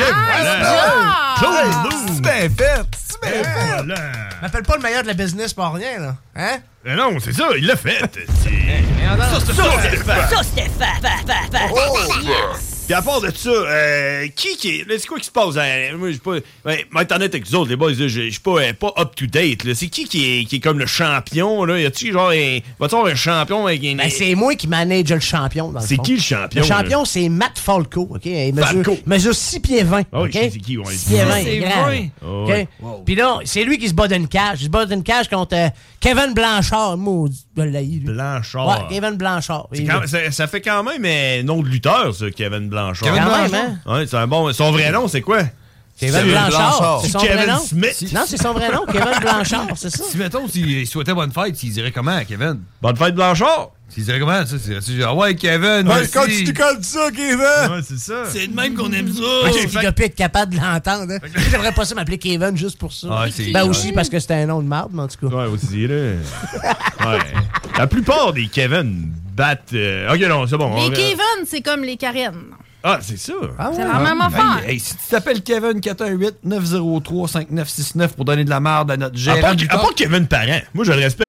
job! C'est bien fait! C'est bien fait! Voilà. M'appelle pas le meilleur de la business pour rien, là. Hein? Mais non, c'est ça, il l'a fait. C'est... Ça, c'est fait. Ça, c'était fait. Oh, yes! Puis à part de ça, euh, qui qui est... Là, c'est quoi qui se passe? Hein? Moi, je suis pas... Ouais, moi, être honnête avec vous autres, les boys, je suis pas, euh, pas up-to-date. Là. C'est qui qui est, qui est comme le champion? Là? Y a-tu genre... Un... Va-tu avoir un champion avec un... Ben, c'est moi qui manage le champion, dans le C'est fond. qui le champion? Le champion, là? C'est Matt Falco, OK? Il mesure, Falco. mesure six pieds vingt, oh, OK? C'est qui? Ouais, six pieds vingt, c'est grand. vrai. Oh, OK? Wow. Puis là, c'est lui qui se bat d'une cage. Il se bat d'une cage contre euh, Kevin Blanchard. Maudit, je l'ai eu. Blanchard. Ouais, Kevin Blanchard. Quand, ça, ça fait quand même un nom de lutteur, ça, Kevin Blanchard. Kevin Blanchard. Hein? Ouais, c'est un bon... Son vrai nom, c'est quoi? Kevin, Kevin Blanchard. Blanchard. C'est son Kevin vrai nom? Smith. Non, c'est son vrai nom, Kevin Blanchard, c'est ça. Si, mettons, s'il souhaitait bonne fête, il dirait comment, Kevin? Bonne fête, Blanchard? Il dirait comment, ça? C'est genre, ouais, Kevin, ouais, quand tu te colles ça, Kevin! Ouais, c'est ça. C'est de même qu'on aime ça. Okay, il doit plus être capable de l'entendre. Hein. J'aimerais pas ça m'appeler Kevin juste pour ça. Ah, c'est ben aussi parce que c'était un nom de marde, mais en tout cas. Ouais, aussi, là. Ouais. La plupart des Kevin battent... Euh... OK, non, c'est bon. Les on... Kevin, c'est comme les Karen. Ah, c'est ça. Ah ouais. C'est la même affaire. Hey, hey, si tu t'appelles Kevin, quatre un huit neuf zéro trois cinq neuf six neuf pour donner de la merde à notre gérant. À part, à part Kevin Parent. Moi, je le respecte.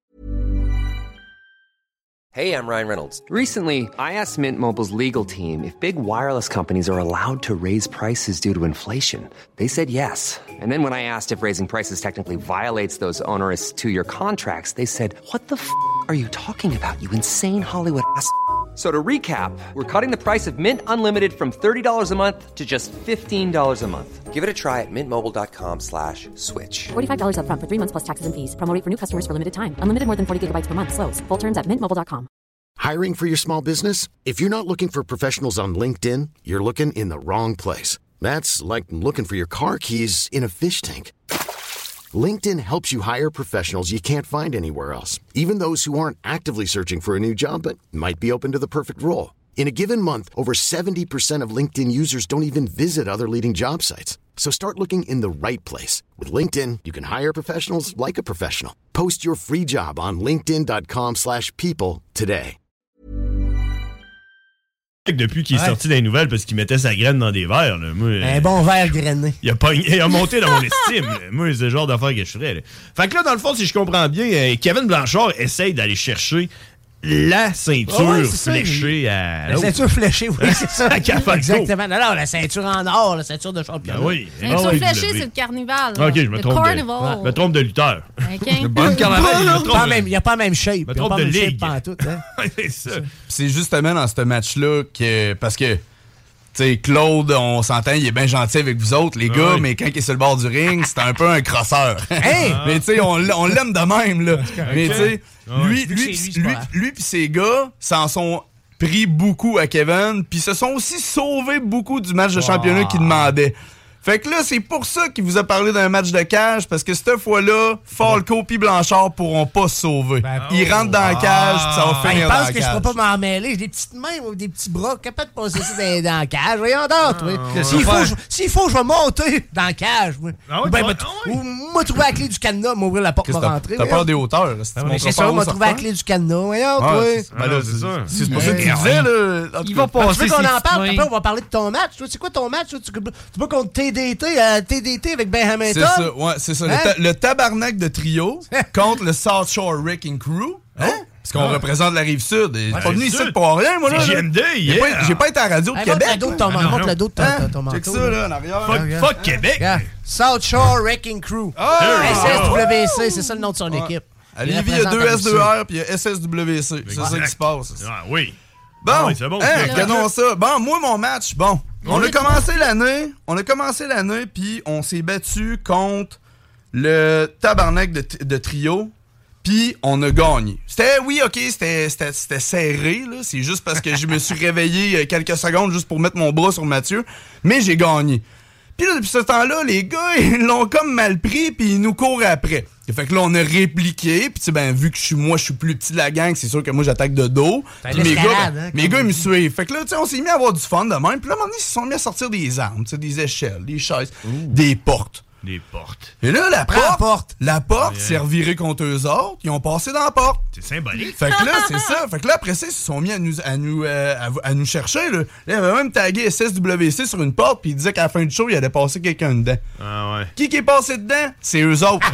Hey, I'm Ryan Reynolds. Recently, I asked Mint Mobile's legal team if big wireless companies are allowed to raise prices due to inflation. They said yes. And then when I asked if raising prices technically violates those onerous two-year contracts, they said, what the f*** are you talking about, you insane Hollywood ass f- So to recap, we're cutting the price of Mint Unlimited from thirty dollars a month to just fifteen dollars a month. Give it a try at mintmobile.com slash switch. forty-five dollars up front for three months plus taxes and fees. Promo rate for new customers for limited time. Unlimited more than forty gigabytes per month. Slows full terms at mint mobile dot com. Hiring for your small business? If you're not looking for professionals on LinkedIn, you're looking in the wrong place. That's like looking for your car keys in a fish tank. LinkedIn helps you hire professionals you can't find anywhere else, even those who aren't actively searching for a new job but might be open to the perfect role. In a given month, over seventy percent of LinkedIn users don't even visit other leading job sites. So start looking in the right place. With LinkedIn, you can hire professionals like a professional. Post your free job on linkedin.com slash people today. Depuis qu'il est ouais. sorti des nouvelles parce qu'il mettait sa graine dans des verres. Là. Moi, un bon verre grainé. Il a, pas, il a monté dans mon estime. Là. Moi, c'est le genre d'affaire que je ferais. Là. Fait que là, dans le fond, si je comprends bien, Kevin Blanchard essaye d'aller chercher la ceinture Oh, ouais, c'est ça, fléchée il- à... La ceinture fléchée, oui, c'est ça. À Cafaco. Exactement. Non, non, la ceinture en or, la ceinture de champion. Ben oui. Ceinture Ah oui, fléchée, vous l'avez. c'est le carnival. Ok, je me le trompe de, carnival. je me trompe de lutteur. OK. Bonne carnaval, je me trompe Pas de- même- Il n'y a pas la même shape. Il me n'y a trompe pas de la même shape ligue. pantoute, hein. c'est ça. C'est justement dans ce match-là que. Parce que. Tu sais, Claude, on s'entend, il est bien gentil avec vous autres, les gars, oui. mais quand il est sur le bord du ring, c'est un peu un crosseur. Hey! Mais tu sais, on, l- on l'aime de même, là. Mais tu sais, Ouais. lui, Vu que lui, c'est lui, c'est lui, pas grave. lui pis ses gars s'en sont pris beaucoup à Kevin, puis se sont aussi sauvés beaucoup du match de championnat qu'il demandait. Fait que là, c'est pour ça qu'il vous a parlé d'un match de cage, parce que cette fois-là, Falco pis Blanchard pourront pas se sauver. Ils rentrent dans la cage, pis ça va Ben, il finir dans pense la que je cage. peux pas m'en mêler. J'ai des petites mains ou des petits bras, capable de passer ça dans, dans la cage. Voyons donc, toi. S'il faut, je- s'il faut, je vais monter dans la cage. Moi. Ah oui, ou ben, toi- me tr- ou moi, trouver la clé du cadenas, m'ouvrir la porte, Qu'est-ce me que t'as- rentrer. T'as peur des hauteurs, là, si tu Mais montres c'est pas ça, où m'a ça trouvé la repart. clé du cadenas. Voyons, Ah, toi. c'est- ben là, c'est ça. C'est pas ça Ouais. qu'il disait, là. En tout Il cas. va Ben, tu passer veux qu'on ses en parle? petites Après, on va parler de ton match. Toi, c'est quoi ton match? Toi, tu, tu vas contre T D T, euh, T D T avec Ben Hamilton? C'est ça, ouais, c'est ça. Le, Hein? ta- le tabarnak de trio contre le South Shore Wrecking Crew. Hein? Parce qu'on représente la Rive-Sud. Et Ouais, pas venu Rive-Sud. ici pour rien, moi, là. C'est là. G M D, J'ai yeah. pas- J'ai pas été à la radio de Hey, montre Québec. le dos de ton là. manteau, montre le dos de ton, Hein? ton- ton manteau. Check ça, là, en arrière. Fuck, regarde. fuck Québec. Regarde. South Shore Wrecking Crew. S S W C, c'est ça le nom de son équipe. À Lévis, il y a deux S deux R puis il y a S S W C. C'est ça qui se passe. Ah oui. Bon, Ah oui, c'est bon, hein, c'est bon. regardons ça. Bon, moi, mon match, bon. On a commencé l'année, on a commencé l'année, puis on s'est battu contre le tabarnak de, t- de trio, puis on a gagné. C'était, oui, OK, c'était, c'était, c'était serré, là. C'est juste parce que je me suis réveillé euh, quelques secondes juste pour mettre mon bras sur Mathieu, mais j'ai gagné. Puis là, depuis ce temps-là, les gars, ils l'ont comme mal pris, puis ils nous courent après. Fait que là, on a répliqué, puis tu sais, ben, vu que je suis, moi, je suis plus petit de la gang, c'est sûr que moi, j'attaque de dos. C'est Puis mes gars, l'escalade, ben, hein, mes comme gars, on ils me dit. suivent. Fait que là, tu sais, on s'est mis à avoir du fun de même. Puis là, à un moment donné, ils se sont mis à sortir des armes, tu sais, des échelles, des chaises, des portes. Des portes. Et là, la Prends la porte, porte. la porte Ouais. s'est revirée contre eux autres. Ils ont passé dans la porte. C'est symbolique. Fait que là, c'est ça. Fait que là, après ça, ils se sont mis à nous, à nous, euh, à, à nous chercher. Là. Là, il avait même tagué S S W C sur une porte, puis il disait qu'à la fin du show, il allait passer quelqu'un dedans. Ah ouais. Qui qui est passé dedans? C'est eux autres.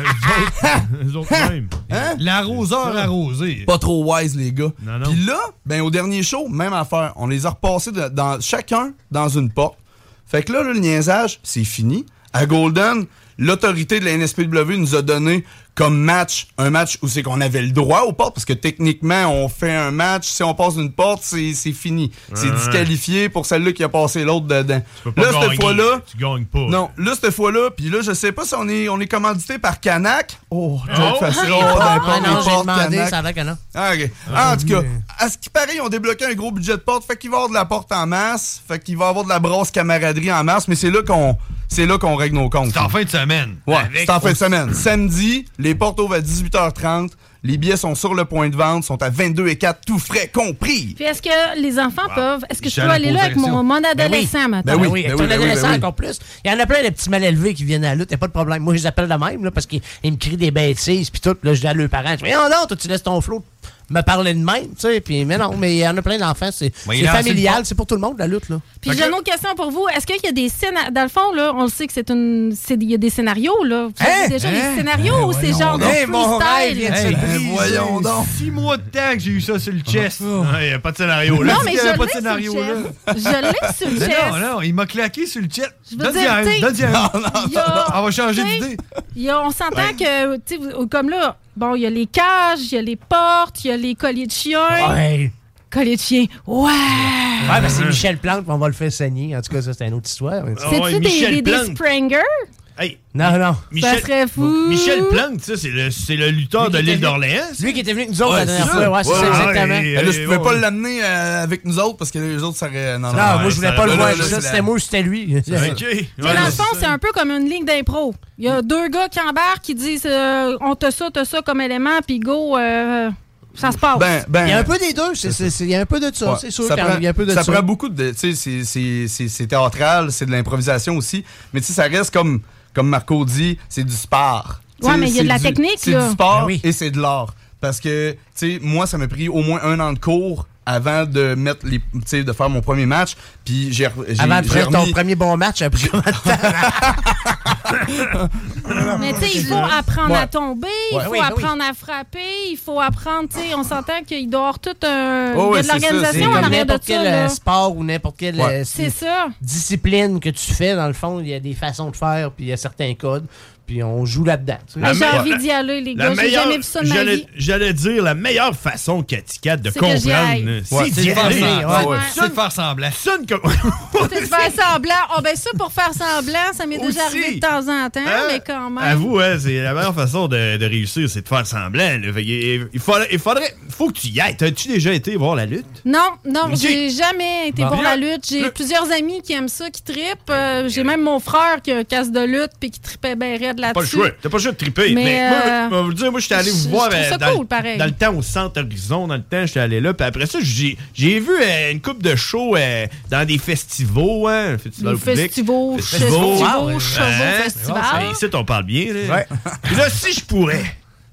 Eux autres même. Hein? L'arroseur arrosé. Pas trop wise, les gars. Non, non. Puis là, ben, au dernier show, même affaire. On les a repassés de- dans, chacun dans une porte. Fait que là, là, le niaisage, c'est fini. À Golden, l'autorité de la N S P W nous a donné comme match, un match où c'est qu'on avait le droit aux portes, parce que techniquement, on fait un match, si on passe une porte, c'est, c'est fini. C'est Ouais. disqualifié pour celle-là qui a passé l'autre dedans. Tu peux pas Là, gagner. cette fois-là, Tu gagnes pas. non, là, cette fois-là, puis là, je sais pas si on est, on est commandité par Canac. Oh, Oh. joke facile. Ah, Oh, Ah, n'importe non, les j'ai portes, demandé, Canac. ça a l'air que non. Ah, OK. Ah, en tout cas, à ce qui paraît, ils ont débloqué un gros budget de porte. Fait qu'il va y avoir de la porte en masse. Fait qu'il va y avoir de la brosse camaraderie en masse. Mais c'est là qu'on c'est là qu'on règle nos comptes. C'est en fin de semaine. Ouais, Avec c'est en fin de aussi- semaine. Samedi, les portes ouvrent à dix-huit heures trente. Les billets sont sur le point de vente, sont à vingt-deux et quatre, tout frais compris. Puis est-ce que les enfants peuvent. Est-ce que je J'allais peux aller poser là la avec mon, question. mon Ben oui. adolescent maintenant? Ben oui, avec ben ton oui, ben oui, adolescent ben oui. encore plus. Il y en a plein de petits mal élevés qui viennent à la lutte, y a pas de problème. Moi, je les appelle de même, là, parce qu'ils ils me crient des bêtises, puis tout. Puis là, je dis à leurs parents, je dis, non, non, toi, tu laisses ton flot me parler de même, tu sais. Puis, mais non, mais il y en a plein d'enfants, c'est Mais c'est il a assez familial, de c'est pour tout le monde, la lutte, là. Puis j'ai une autre question pour vous. Est-ce qu'il y a des scénarios. Dans le fond, là, on le sait que c'est une. c'est- Il y a des scénarios, là. Vous avez Hein? déjà Hein? des scénarios ou c'est genre de donc. Hey, mon rêve freestyle? vient de se Hey, briser. voyons donc. Six mois de temps que j'ai eu ça sur le chest. Il n'y a pas de scénario là. Non, mais Il y je avait pas de l'ai sur scénario, le chest. Je l'ai sur le Mais chest. non, non, il m'a claqué sur le chest. Je veux Donne-y dire, un, t'sais, donne-y un. il y a- On va changer t'sais, d'idée. il y a- on s'entend que, tu sais, vous- comme là, bon, il y a les cages, il y a les portes, il y a les colliers de chiens. Ouais. Colliers de chiens. Ouais! Ouais, ben c'est Michel Plante, on va le faire saigner. En tout cas, ça, c'est une autre histoire. Ah C'est-tu ouais, des, Michel des, des Plante. Sprangers? Hey, Non, non. Ça serait fou. Michel Plante, ça, c'est le, c'est le lutteur Lui de qui l'île était venu- d'Orléans. ça? Lui qui était venu avec nous autres Ouais, la dernière c'est fois. ça. Ouais, c'est Ouais, ça, ouais, exactement. ouais. Ben là, je pouvais bon, pas ouais. l'amener euh, avec nous autres parce que les autres, ça aurait. Non, non, Non, non, moi, je voulais ça- pas le là, voir. là, ça, c'est C'était la- moi ou c'était lui. OK. Tu sais, dans le fond, c'est un peu comme une ligue d'impro. Il y a deux gars qui embarquent, qui disent euh, on t'a ça, t'as ça comme élément, puis go, euh, ça se passe. Ben, ben, Il y a un peu des deux. c'est- c'est- c'est- Il y a un peu de ça. Ouais. C'est sûr Ça qu'il prend- y a un peu de ça ça. prend beaucoup de. Tu sais, c'est- c'est- c'est c'est théâtral, c'est de l'improvisation aussi. Mais tu sais, ça reste comme, comme Marco dit, c'est du sport. Tu Ouais, sais, mais il y a de la c'est du- technique, C'est là. du sport Ben oui. et c'est de l'art. Parce que, tu sais, moi, ça m'a pris au moins un an de cours avant de mettre les. Tu sais, de faire mon premier match. Puis j'ai. j'ai- Avant de j'ai faire ton remis- premier bon match, après combien de temps? Mais tu sais, il faut apprendre Ouais. à tomber, il Ouais, faut oui, ben apprendre à frapper, il faut apprendre, tu sais, on s'entend qu'il doit y avoir tout un... Oh, il y a ouais, de c'est ça, c'est l'organisation en comme arrière de n'importe ça, quel là. euh, sport ou n'importe quelle Ouais. euh, C'est ça. discipline que tu fais, dans le fond, il y a des façons de faire, puis il y a certains codes, puis on joue là-dedans. tu sais. Mais j'ai meilleure- envie d'y aller, les La gars. J'ai meilleure- jamais vu ça de ma j'allais- vie. J'allais dire la meilleure façon, Cathy Cat, de C'est que j'y comprendre. aille. euh, Ouais, c'est c'est d'y de faire aller. semblant. Ouais. C'est de faire semblant. Sonne comme. C'est de faire semblant. Oh, ben ça, pour faire semblant, ça m'est déjà Aussi. arrivé de temps en temps, Hein? mais quand même. Avoue, hein, c'est la meilleure façon de, de réussir, c'est de faire semblant. là. Fait que, il, il faudrait, il faudrait. Faut que tu y ailles. T'as-tu déjà été voir la lutte? Non, non, Ok. j'ai jamais été Bon. voir Bien. la lutte. J'ai plusieurs amis qui aiment ça, qui trippent. Euh, j'ai même mon frère qui a un casque de lutte puis qui trippait bien raide là-dessus. Pas le choix. T'as pas le choix de triper. Mais, Mais, moi, euh, je vais vous dire, moi, j'étais allé je- vous je voir trouve euh, ça dans, cool, pareil. dans le temps au Centre Horizon. Dans le temps, j'étais allé là. Puis après ça, j'ai j'ai vu euh, une coupe de shows euh, dans des festivals. Hein, festivals Des publics. festivals, Festivals. festivals, Hein? chevaux, festivals. Ben, ici, on parle bien. Là. Ouais. Puis là, si je pourrais.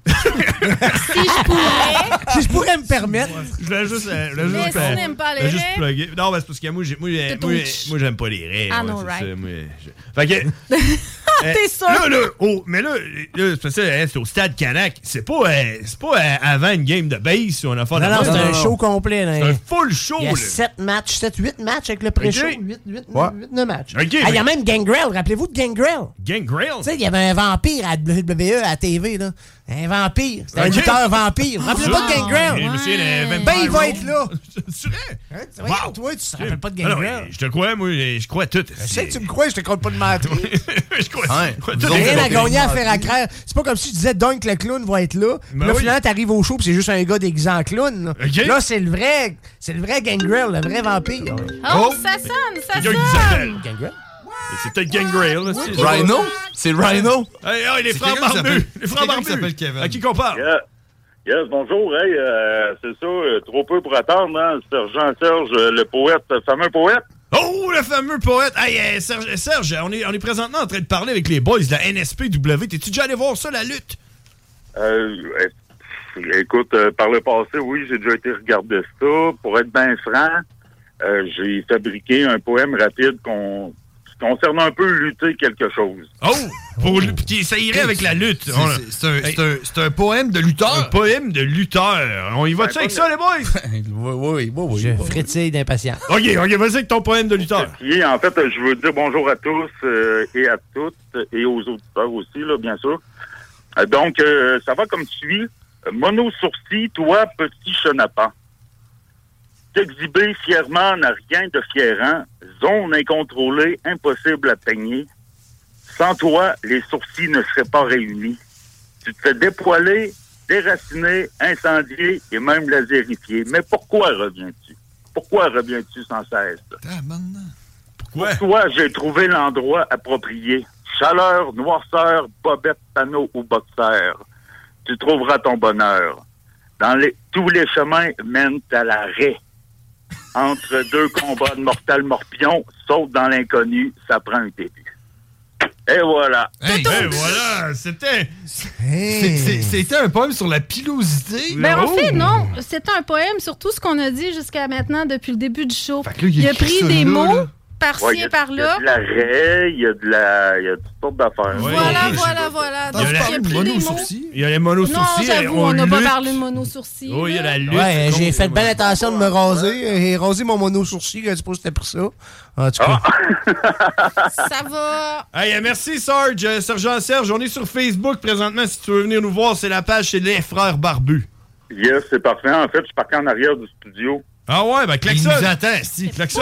Si je pourrais. Si je pourrais me permettre. Je voulais juste. euh, je voulais Mais juste, si euh, n'aime pas les je voulais juste raies. plugger. Non, mais c'est parce que moi, j'ai- moi, j'ai- T'es moi, ton- moi, j'aime pas les raies. Ah ouais, non, c'est right. ça, moi, je- Fait que. Euh, T'es sûr? Là, là, oh, mais là, là c'est parce que, hein, c'est au stade Canac. C'est pas, euh, c'est pas euh, avant une game de base ou on a fait Non, non, c'est un show complet. là. C'est un full show. Il y a là. sept matchs, sept, huit matchs avec le pré-show. Ok. huit, huit, Ouais. huit, neuf matchs. Ok, Ah, il y a mais- même Gangrel. Rappelez-vous de Gangrel. Gangrel? Tu sais, il y avait un vampire à W W E à la T V. Là. Un vampire. C'était un Ok. lutteur vampire. Rappelez-vous pas de Ah, Gangrel. je me souviens de Vampire Ben, il va Road. être là. C'est vrai? Hein? Voyons, toi, tu te rappelles pas de Ah non, Gangrel. mais je te crois, moi, je crois tout. Je sais que tu me crois, je te compte pas de mentir. Je crois, je crois tout. J'ai rien à gagner à faire à craire. C'est pas comme si tu disais Dunk le clown va être là. Puis Ben là, oui. finalement, t'arrives au show pis c'est juste un gars déguisé en clown. Là, Ok. Là, c'est le vrai. C'est le vrai Gangrel, le vrai vampire. Oh, ça sonne, ça Quelqu'un qui sonne. s'appelle. Gangrel? Et c'est peut-être Gangrel. là, c'est- Rhino? C'est Rhino? Hey, hey, les C'est frères quelqu'un qui barbus. s'appelle- Les c'est frères quelqu'un qui barbus. s'appelle Kevin. À qui qu'on parle? Yeah. Yes, bonjour. Hey, euh, c'est ça, euh, trop peu pour attendre, hein? Sergent Serge, euh, le poète, le fameux poète. Oh, le fameux poète! Hey, euh, Serge, Serge, on est, on est présentement en train de parler avec les boys de la N S P W. T'es-tu déjà allé voir ça, la lutte? Euh, euh, écoute, euh, par le passé, oui, j'ai déjà été regarder ça. Pour être bien franc, euh, j'ai fabriqué un poème rapide con- concernant un peu lutter quelque chose. Oh! Pour, puis ça irait avec la lutte. C'est- On- c'est- c'est un- c'est un- c'est un poème de lutteur. Un poème de lutteur. On y va-tu Ben, avec pas ça, les boys? oui, oui, oui, oui. Je frétille d'impatience. OK, OK, vas-y avec ton poème de lutteur. Puis, en fait, euh, je veux dire bonjour à tous euh, et à toutes, et aux auditeurs aussi, là, bien sûr. Euh, donc, euh, ça va comme suit. Mono sourcil, toi, petit chenapan. T'exhiber fièrement n'a rien de fiérant. Zone incontrôlée, impossible à peigner. Sans toi, les sourcils ne seraient pas réunis. Tu te fais dépoiler, déraciner, incendier et même laserifier. Mais pourquoi reviens-tu? Pourquoi reviens-tu sans cesse? Pourquoi? Pour toi, j'ai trouvé l'endroit approprié. Chaleur, noirceur, bobette, panneau ou boxeur. Tu trouveras ton bonheur. Dans les, tous les chemins mènent à l'arrêt. Entre deux combats de mortal morpion, saute dans l'inconnu, ça prend un début. Et voilà. Hey, hey, voilà, c'était... C'est- c'est- C'était un poème sur la pilosité. Ben, en Oh! fait, non. C'était un poème sur tout ce qu'on a dit jusqu'à maintenant depuis le début du show. Fait que là, il il a écrit pris ça des là, mots là. par-ci Ouais, il y et a- par-là. Il y a de l'arrêt, il y a de la... Il y a toutes sortes d'affaires. Voilà, voilà, voilà. Donc, Il y a il la- a pris des mots. Il y a les monosourcils. Non, j'avoue, on n'a pas parlé de mono-sourcils. Oh, il y a la lutte. Ouais, j'ai contre- fait bien l'intention de me raser et raser mon mono sourcil. Je sais pas si c'était pour ça. En tout cas. Ça va. Hey, euh, merci, Sarge. Euh, Sergent Serge, on est sur Facebook présentement. Si tu veux venir nous voir, c'est la page, c'est les frères barbus. Yes, c'est parfait. En fait, je suis parti en arrière du studio. Ah ouais, ben Il klaxon. nous attend, si. Klaxon.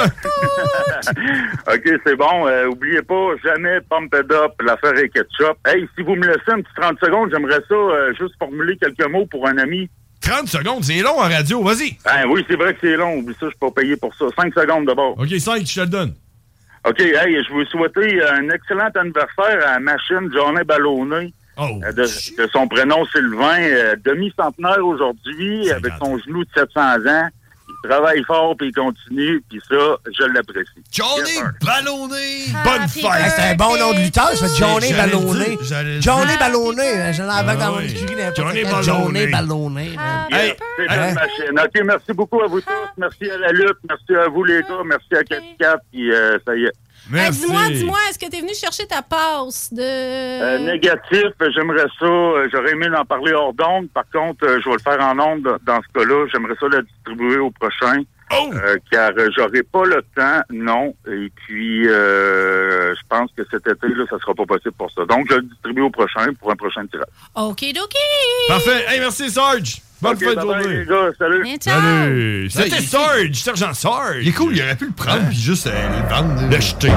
OK, c'est bon. Euh, oubliez pas, jamais pump it up, l'affaire est ketchup. Hey, si vous me laissez un petit trente secondes, j'aimerais ça euh, juste formuler quelques mots pour un ami. trente secondes, c'est long en radio, vas-y. Ben oui, c'est vrai que c'est long. Oublie ça, je suis pas payé pour ça. cinq secondes d'abord. OK, cinq, je te le donne. OK, hey, je veux souhaiter un excellent anniversaire à la machine Johnny Ballonné. Oh, euh, de, de son prénom Sylvain, euh, demi-centenaire aujourd'hui, avec son genou de sept cents ans. Il travaille fort, puis il continue, puis ça, je l'apprécie. Johnny Yes, sir. Ballonné. Happy Bonne fête. C'est un bon nom de lutteur, ça. Johnny J'allais Ballonné. dire, j'allais Johnny dire. Ballonné. J'en avais Ah dans mon oui. écurie n'importe Johnny quel. Ballonné. Johnny Ballonné. man. Yes, Hey, c'est une hey. machine. OK, merci beaucoup à vous tous. Merci à la lutte. Merci à vous, les gars. Merci à Cat Cat. Puis, euh, ça y est. Merci. Hey, dis-moi, dis-moi, est-ce que t'es venu chercher ta passe de... Euh, négatif, j'aimerais ça. euh, J'aurais aimé en parler hors d'onde. Par contre, euh, je vais le faire en onde dans ce cas-là. J'aimerais ça la distribuer au prochain. Oh! Euh, car euh, j'aurai pas le temps, non. Et puis, euh, je pense que cet été, là, ça sera pas possible pour ça. Donc, je le distribue au prochain, pour un prochain tirage. Okidoki! Parfait. Hey, merci, Sarge. Bonne Ok, fin de bye bye, journée. les gars. Salut. Bien, ciao. Salut. C'était Hey, Sarge, Sergent Sarge. Il est cool, il aurait pu le prendre puis juste euh, les vendre. Le jeter.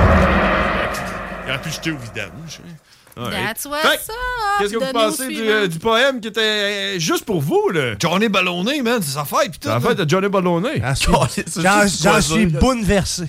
Il aurait pu le jeter au vidange. Ouais. That's what's Fait, up. Qu'est-ce que vous Donne-nous pensez le du, suivant. euh, du poème qui était euh, juste pour vous, là? Johnny Ballonné, man, c'est sa fête pis tout. C'est la fête de Johnny Ballonné. J'en j'en suis bouleversé.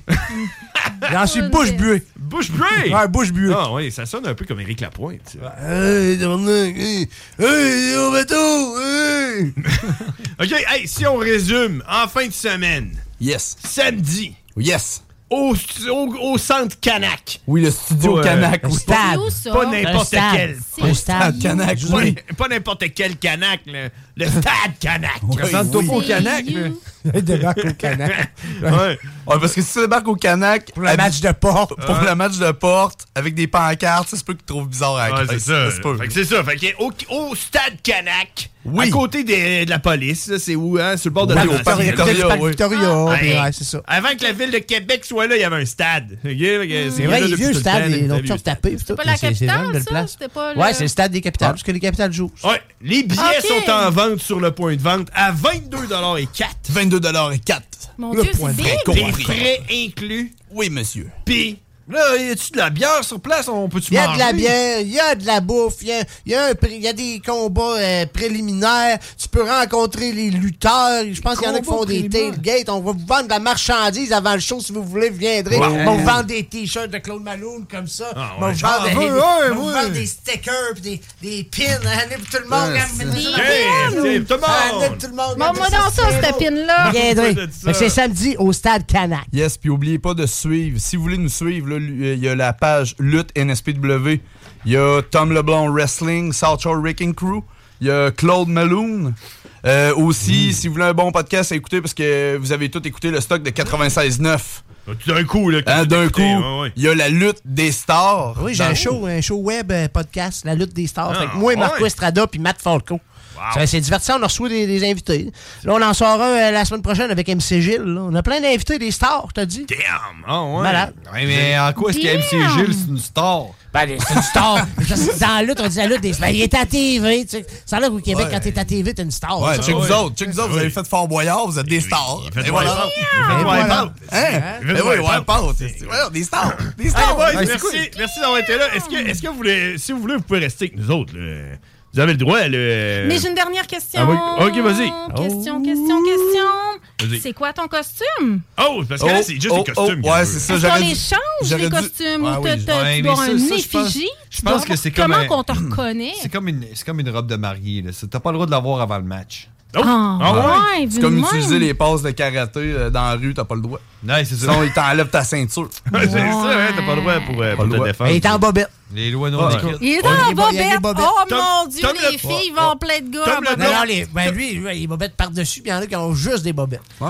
J'en suis bouche buée. Bouche buée? Ouais, bouche buée. Ah oui, ça sonne un peu comme Éric Lapointe. tu vois. Hey, Dominique, hey, hey, au bateau, hey. OK, hey, si on résume, en fin de semaine. Yes. Samedi. Yes. Au, au, au centre Canac. Oui, le studio Pas, euh, Canac. le oui. stade. Où ça? Pas n'importe Un stade. quel. C'est un stade Canac, Pas, oui. pas n'importe quel Canac, le, le stade Canac. Oui, Centre oui. Topo au C'est Canac. you. là. Débarque au Canac. Ouais. Ouais, parce que si tu débarques au Canac Pour le match de porte. pour le match de porte avec des pancartes, ça se peut que tu trouves bizarre à la Ouais, c'est caisse. ça. Ça se peut. Fait que c'est ça. Fait que au, au stade Canac, Oui. à côté des- de la police, là, c'est où, hein? Sur le bord de Oui, la au parc Victoria, Parc oui. Victoria, Ah. puis Hey. ouais, c'est ça. Avant que la ville de Québec soit là, il y avait un stade. OK? Fait que C'est vrai, il est vieux le stade, ils l'ont toujours tapé. C'est pas la capitale, ça? C'était pas le... Ouais, c'est le stade des capitales, parce que les capitales jouent. Ouais, les billets Ok. sont en vente sur le point de vente à vingt-deux dollars et quatre. vingt-deux dollars et quatre. Mon Le Dieu, point c'est de vente big! Les compris. frais inclus. Oui, monsieur. Puis, Là, y a-tu de la bière sur place? On peut-tu Il y a manger? de la bière, il y a de la bouffe, il y a, il y a un pré- il y a des combats euh, préliminaires. Tu peux rencontrer les lutteurs. Je pense qu'il y en a qui font des tailgates. On va vous vendre de la marchandise avant le show si vous voulez. Vous viendrez. Ouais. On va vous vendre des t-shirts de Claude Malone comme ça. Ah, on va ouais, vous j'en vendre, des- veux on un, va vous moi. vendre des stickers pis des, des pins. Allez pour tout le monde. Ouais, hein, c'est mettez ça ça. dans Hey, le c'est pin. tout le monde. Allez pour tout le monde. Bon, moi dans ça, cette pin-là. Viendrez. Pas de ça. Fait que c'est samedi au stade Canac. Yes, puis oubliez pas de suivre. Si vous voulez nous suivre, là, il y a la page Lutte N S P W. Il y a Tom LeBlanc Wrestling, South Shore Wrecking Crew. Il y a Claude Malone. Euh, aussi, Mm. si vous voulez un bon podcast à écouter, parce que vous avez tout écouté le stock de quatre-vingt-seize neuf. D'un coup, là. Hein, d'un coup, écouté, ouais, ouais. il y a la lutte des stars. Oui, j'ai Dans- un show, un show web euh, podcast, La lutte des stars. Ah, Fait que moi, Marco ouais. Estrada puis Matt Falco. Ça, c'est divertissant, on a reçu des, des invités. Là, on en sort un euh, la semaine prochaine avec M C Gilles. là. On a plein d'invités, des stars, t'as dit. Damn! Ah, ouais. Malade. Ouais, mais en quoi est-ce que M C Damn. Gilles, c'est une star? Ben, c'est une star. Dans la lutte, on dit la lutte des stars. Ben, il est à T V, tu sais. Ça a l'air qu'au Québec, Ouais. quand t'es à T V, t'es une star. Ouais, ça. check ouais. vous autres, check vous autres, vous Oui. avez fait Fort Boyard, vous êtes des stars. Il fait Et du voilà. wipeout. Il fait du Et voilà. wipeout. Hein? Il fait Eh du oui, wipeout. wipeout. C'est- ouais, des stars. Des Hey, stars. boys, Ouais, c'est merci, cool. merci d'avoir été là. Est-ce que, est-ce que vous voulez, si vous voulez, vous pouvez rester avec nous autres, là. Vous avez le droit, là. Mais j'ai une dernière question. Ah oui? Ok, vas-y. Question, question, question. Vas-y. C'est quoi ton costume? Oh, parce que là, c'est juste oh, des costumes. oh, ouais, c'est ça. Est-ce qu'on j'aurais les dû- change, j'aurais les dû- costumes? Ah Ou oui, t'as- je- t'as- Ouais, tu mais dois avoir ça, un ça, je pense- effigie? je Tu pense dois que avoir- c'est comme Comment un- qu'on te reconnaît? C'est comme une, c'est comme une robe de mariée. Là. C'est- T'as pas le droit de l'avoir avant le match. Oh. Ah, Ah ouais? ouais, C'est vu comme de utiliser même. les passes de karaté euh, dans la rue, t'as pas le droit. Ouais, c'est ça. Sinon, ils t'enlèvent ta ceinture. Ouais, c'est ça, hein, t'as pas le droit pour, euh, Pas pour le te droit. défendre. Il est en bobette. Les lois Ouais. non écrites. Il est Ouais, dans il la y a des bobette. bobettes. Oh Tom- mon Dieu, Tom les le- filles oh, vont oh. plein de gars. Tom en le- bobette. Non, non, les, ben lui, lui, il est bobette par-dessus, puis il y en a qui ont juste des bobettes. Oh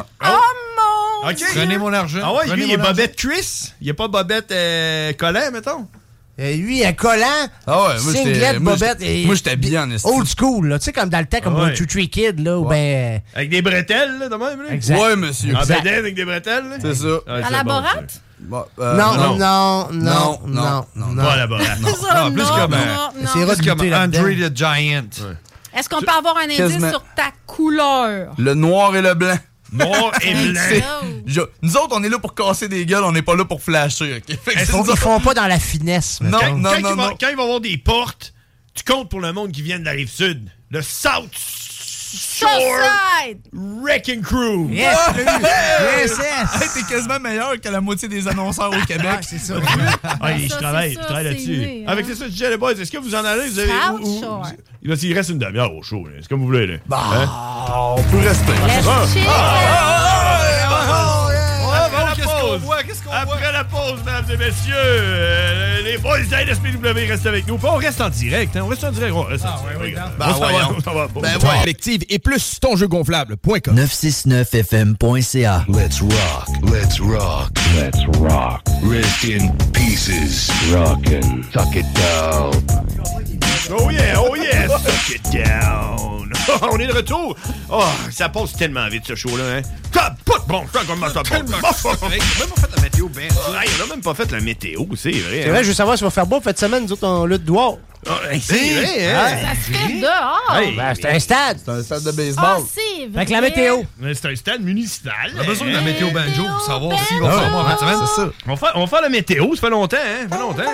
mon Ok. Dieu. Prenez mon argent. Ah ouais, Prenez lui, il est mon argent. Bobette Chris. Il est pas Bobette euh, collant, mettons. Euh, lui, un collant, Ah ouais, moi, j'étais- singlet, moi, bobette. j'étais- et- moi, j'étais bien en esti. Old school, là. Tu sais, comme dans le temps, comme Ouais. un Two Tree Kid, là, ou ben. Avec des bretelles, là, de même, là. Exact. Ouais, monsieur. En Exact. bedaine avec des bretelles, là. C'est ça. Ouais, À c'est la bon, Borat? ça. Bon, euh, Non, non. non, non, non, non, non. Pas à la Borat. Ça, Non, plus non, comme, non, euh, non. C'est C'est comme Goûter là-dedans. Andre the Giant. Est-ce qu'on peut avoir un indice Quasiment. sur ta couleur? Le noir et le blanc. Noir et blanc. C'est- Je- nous autres, on est là pour casser des gueules, on n'est pas là pour flasher. ok? Fait que Ils c'est font, ça. ils font pas dans la finesse. Non, mettons. non, quand, non, il va, non. quand il va y avoir des portes, tu comptes pour le monde qui vient de la Rive-Sud. Le South Shore Southside! Wrecking Crew. Yes, oui. Yes, Hey, yes. t'es quasiment meilleur que la moitié des annonceurs au Québec. c'est ça. Ah, je Ça, travaille, c'est je ça, travaille c'est là-dessus. né, hein. Avec c'est ça, je disais, les boys, est-ce que vous en allez? Vous avez, South où- où- Shore. il va- il reste une demi-heure au show, là. C'est comme vous voulez, là. Bah, Hein? on peut rester. Let's Ah. chill. Ah, Ouais, Après bon, la qu'est-ce qu'on pause. voit? Qu'est-ce qu'on voit? Après la pause, mesdames et messieurs, euh, les boys de la N S P W restent avec nous. Puis on reste en direct, hein? On reste en direct. On reste en Ah, direct. ouais, oui, Ben, on s'en va, voyons. on s'en va. Ben, Bon, ouais. Collective et plus ton jeu gonflable point com. neuf cent soixante-neuf F M point C A. Let's rock, let's rock, let's rock. Rest in pieces. Rockin', tuck it down. Oh yeah, oh yeah, suck it down. On est de retour. Oh, ça passe tellement vite ce show-là, hein. Ça pas de bon sens comment ça passe. On a même pas fait la météo, ben. Hey, on a même pas fait la météo, c'est vrai. C'est vrai, je veux savoir si on va faire beau cette semaine. Nous autres, on lutte dehors. Oh, hey, c'est vrai, hein. Ça se fait dehors. Hey. Ben, c'est un stade. C'est un stade de Ah, baseball. c'est vrai. Fait que la météo. Mais c'est un stade municipal. On a besoin de la météo banjo pour savoir s'il Ah, va faire bon en fin de semaine. c'est ça. On va, faire, on va faire la météo, ça fait longtemps, hein? Ça fait longtemps.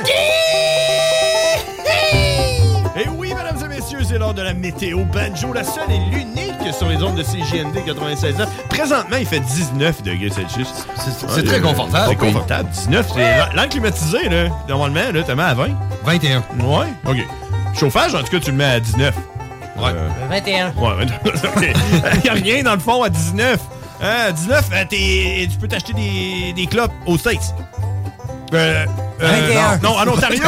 Et oui, mesdames et messieurs, c'est l'heure de la météo banjo, la seule et l'unique sur les ondes de C J M D quatre-vingt-seize neuf. Présentement, il fait dix-neuf degrés Celsius. C'est c'est très confortable. C'est confortable. dix-neuf, c'est l'air climatisé, là. Normalement, là, tu mets à vingt. vingt et un. Ouais, OK. Chauffage, en tout cas, tu le mets à dix-neuf. Ouais. Euh, vingt et un. Ouais, il n'y a rien dans le fond à dix-neuf. Hein, à dix-neuf, euh, t'es- tu peux t'acheter des, des clopes aux States. Euh, euh, vingt et un. Non, non, en Ontario.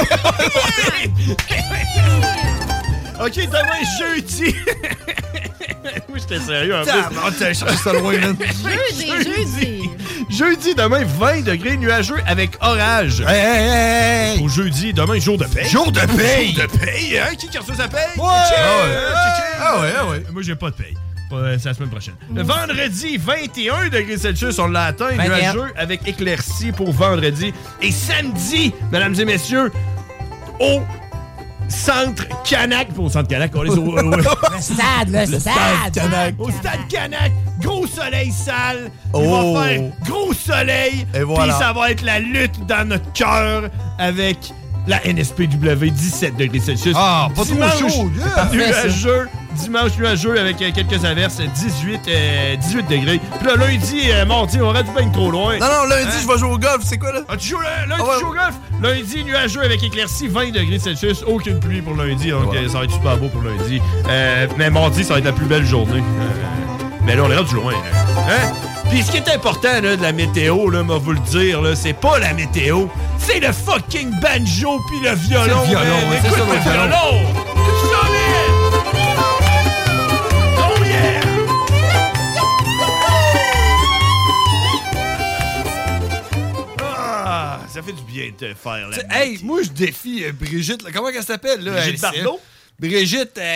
OK, demain, jeudi. Moi, j'étais sérieux en plus. T'as cherché ça loin, man. Jeudi, jeudi. Jeudi, demain, vingt degrés nuageux avec orage. Hey, hey, hey, hey. Au jeudi, demain, jour de paye. Jour de paye. Jour de paye, hein? Qui qui reçoit sa paye? Ouais. Tchè, Ah ouais. tchè, tchè. Ah ouais, ah ouais. Moi, j'ai pas de paye. Pas- C'est la semaine prochaine. Le vendredi, vingt et un degrés Celsius, on l'a atteint. vingt et un. Nuageux avec éclaircie pour vendredi. Et samedi, mesdames et messieurs, au Centre Canac. Pas au Centre Canac, on est au... au- Le stade, le, Le stade. Canac. Au stade Canac, gros soleil sale. Il Oh. va faire gros soleil. Et voilà. Puis ça va être la lutte dans notre cœur avec la N S P W, dix-sept degrés Celsius. Ah, pas trop Dimanche, chaud, yeah. Parfait, nuageux. Dimanche nuageux avec euh, quelques averses, dix-huit, euh, dix-huit degrés. Puis là, lundi, euh, mardi, on aurait dû bien trop loin. Non, non, lundi, Hein? je vais jouer au golf. C'est quoi, là? Ah, tu joues, là, lundi, Ah ouais. tu joues au golf? Lundi, nuageux avec éclaircie, vingt degrés Celsius. Aucune pluie pour lundi, donc Ouais. euh, ça va être super beau pour lundi. Euh, mais mardi, ça va être la plus belle journée. Euh, mais là, on est rendu loin. Là. Hein? Puis ce qui est important là, de la météo, là, moi vous le dire, là, c'est pas la météo, c'est le fucking banjo puis le violon. C'est le violon, man. ouais, c'est Écoute ça, le le violon. violon. Tu savais? Oh yeah! Ah, ça fait du bien de te faire la T'sais, hey, moi, je défie euh, Brigitte. là. Comment elle s'appelle, là? Brigitte elle, Bardot? Brigitte, euh,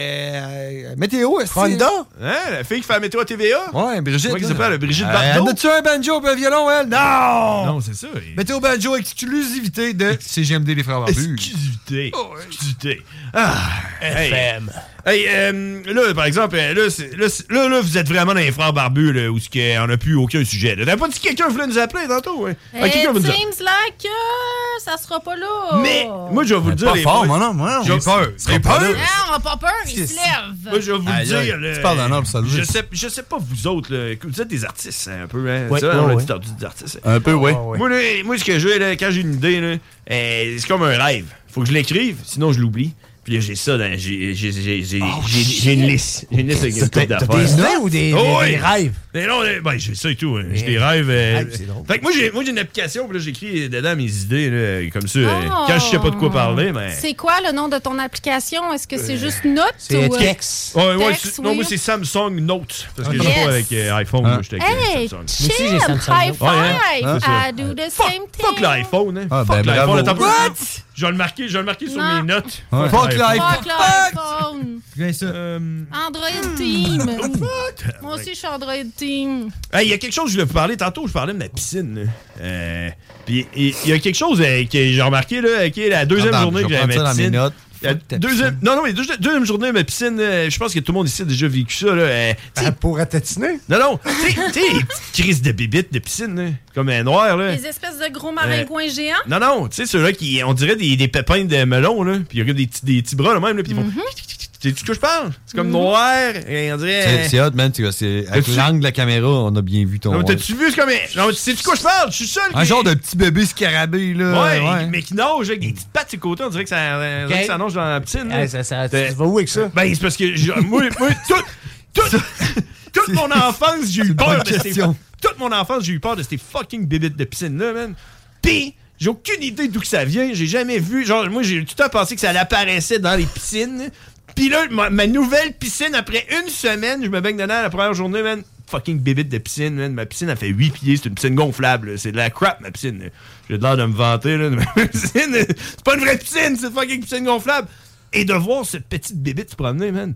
euh, météo, est-ce que- Honda? Hein, la fille qui fait la météo à T V A? Ouais, Brigitte. Comment elle là. s'appelle, Brigitte Euh, Bardot? As-tu un banjo et un violon, elle? Non! Non, c'est ça. Météo banjo, exclusivité de C G M D Les Frères Barbus. Exclusivité. Oh, ouais. Exclusivité. Ah, F M. Hey, euh, là, par exemple, euh, là, c'est- là, c'est- là, là, vous êtes vraiment dans les frères barbus, là, où on n'a plus aucun sujet. là. T'avais pas dit que quelqu'un voulait nous appeler tantôt, hein? Ah, It quelqu'un va nous appeler. seems like euh, ça sera pas là. Mais, moi, je vais vous le dire, Pas les fort, boys. mon homme. Ouais, J'ai on- peur. J'ai peur. Non, on n'a pas peur, il se lève. Moi, je vais vous Aïe, le aïe. dire. là, Tu parles d'un homme, ça le je dit. sais, je sais pas, vous autres, là, que vous êtes des artistes, hein, un peu, hein? Ouais, ça, ouais, on a ouais. dit tantôt des artistes. Un peu, oui. Moi, là, moi, ce que j'ai, là, quand j'ai une idée, là, euh, c'est comme un rêve. Faut que je l'écrive, sinon je l'oublie. Puis là, j'ai ça, dans, j'ai, j'ai, j'ai, j'ai, j'ai, j'ai une liste. J'ai une liste avec une couple T'as d'affaires. des idées ou des, Oh, des- oui. des rêves? Mais non, euh, ben, j'ai ça et tout. hein. J'ai des rêves. euh, Ah, c'est drôle. Fait que moi, j'ai, moi, j'ai une application, puis là, j'écris dedans mes idées, là, comme ça. euh, Oh. Quand je sais pas de quoi parler, mais. C'est quoi le nom de ton application? Est-ce que c'est juste Note? C'est ou... Tex. Ouais, ouais, Text, c'est- non, oui. moi, c'est Samsung Note. Parce que Yes. j'ai pas avec euh, iPhone, moi, j'étais avec euh, Hey, Samsung. aussi, j'ai chill, Samsung high Note. five. Ouais, hein? I do the Fuck, same thing. fuck l'iPhone, hein. Ah, fuck ben, l'iPhone. bravo. Attends, What? Je vais le marquer, je vais le marquer sur Non. mes notes. Ouais. Fuck l'iPhone. Fuck l'iPhone. Viens ça. Euh, Android Team. Moi aussi, je suis Android Team. Hey, il y a quelque chose que je voulais vous parler. Tantôt, je parlais de ma piscine. là. Euh, Puis il il y a quelque chose euh, que j'ai remarqué, là, qui est la deuxième Attends, journée je que vais j'avais prendre ma ça dans mes piscine. notes. La Fuck ta deuxième, piscine. non, non, mais deuxième, deuxième journée de ma piscine, euh, je pense que tout le monde ici a déjà vécu ça. Là, euh, tu sais- Ah, pour attiner? non, non, tu sais, tu sais, les petites crises de bébites de piscine, là, comme un noir. Là. Les espèces de gros maringouins géants. Non, non, tu sais, ceux-là qui, on dirait des, des pépins de melon, là, puis il y a comme des petits, des petits bras, là, même, là, puis ils font. Tu sais ce que je parle? C'est comme noir, et on dirait. C'est c'est hot, man. tu vois, c'est- Avec T'as-tu- l'angle de la caméra, on a bien vu ton. Non, mais t'as-tu vu, c'est comme. un- Non, mais sais-tu quoi je parle? Je suis seul. Un qui- genre de petit bébé scarabée, là. Ouais, mais qui nage avec des petites pattes sur le côté, on dirait que ça, on dirait que ça nage dans la piscine. là. Hey, ça, ça, tu Euh, vas où avec ça? Ben, c'est parce que je- moi, moi, tout, tout, toute mon enfance, j'ai eu une peur bonne de ces question. toute mon enfance, j'ai eu peur de ces fucking bébites de piscine-là, man. Pis, j'ai aucune idée d'où que ça vient. J'ai jamais vu. Genre, moi, j'ai tout le temps pensé que ça apparaissait dans les piscines. Pis là, ma, ma nouvelle piscine, après une semaine, je me baigne dedans la première journée, man. Fucking bébite de piscine, man. Ma piscine, elle fait huit pieds. C'est une piscine gonflable. Là. C'est de la crap, ma piscine. J'ai l'air de me vanter, là. Ma piscine, c'est pas une vraie piscine, c'est une fucking piscine gonflable. Et de voir cette petite bébite se promener, man.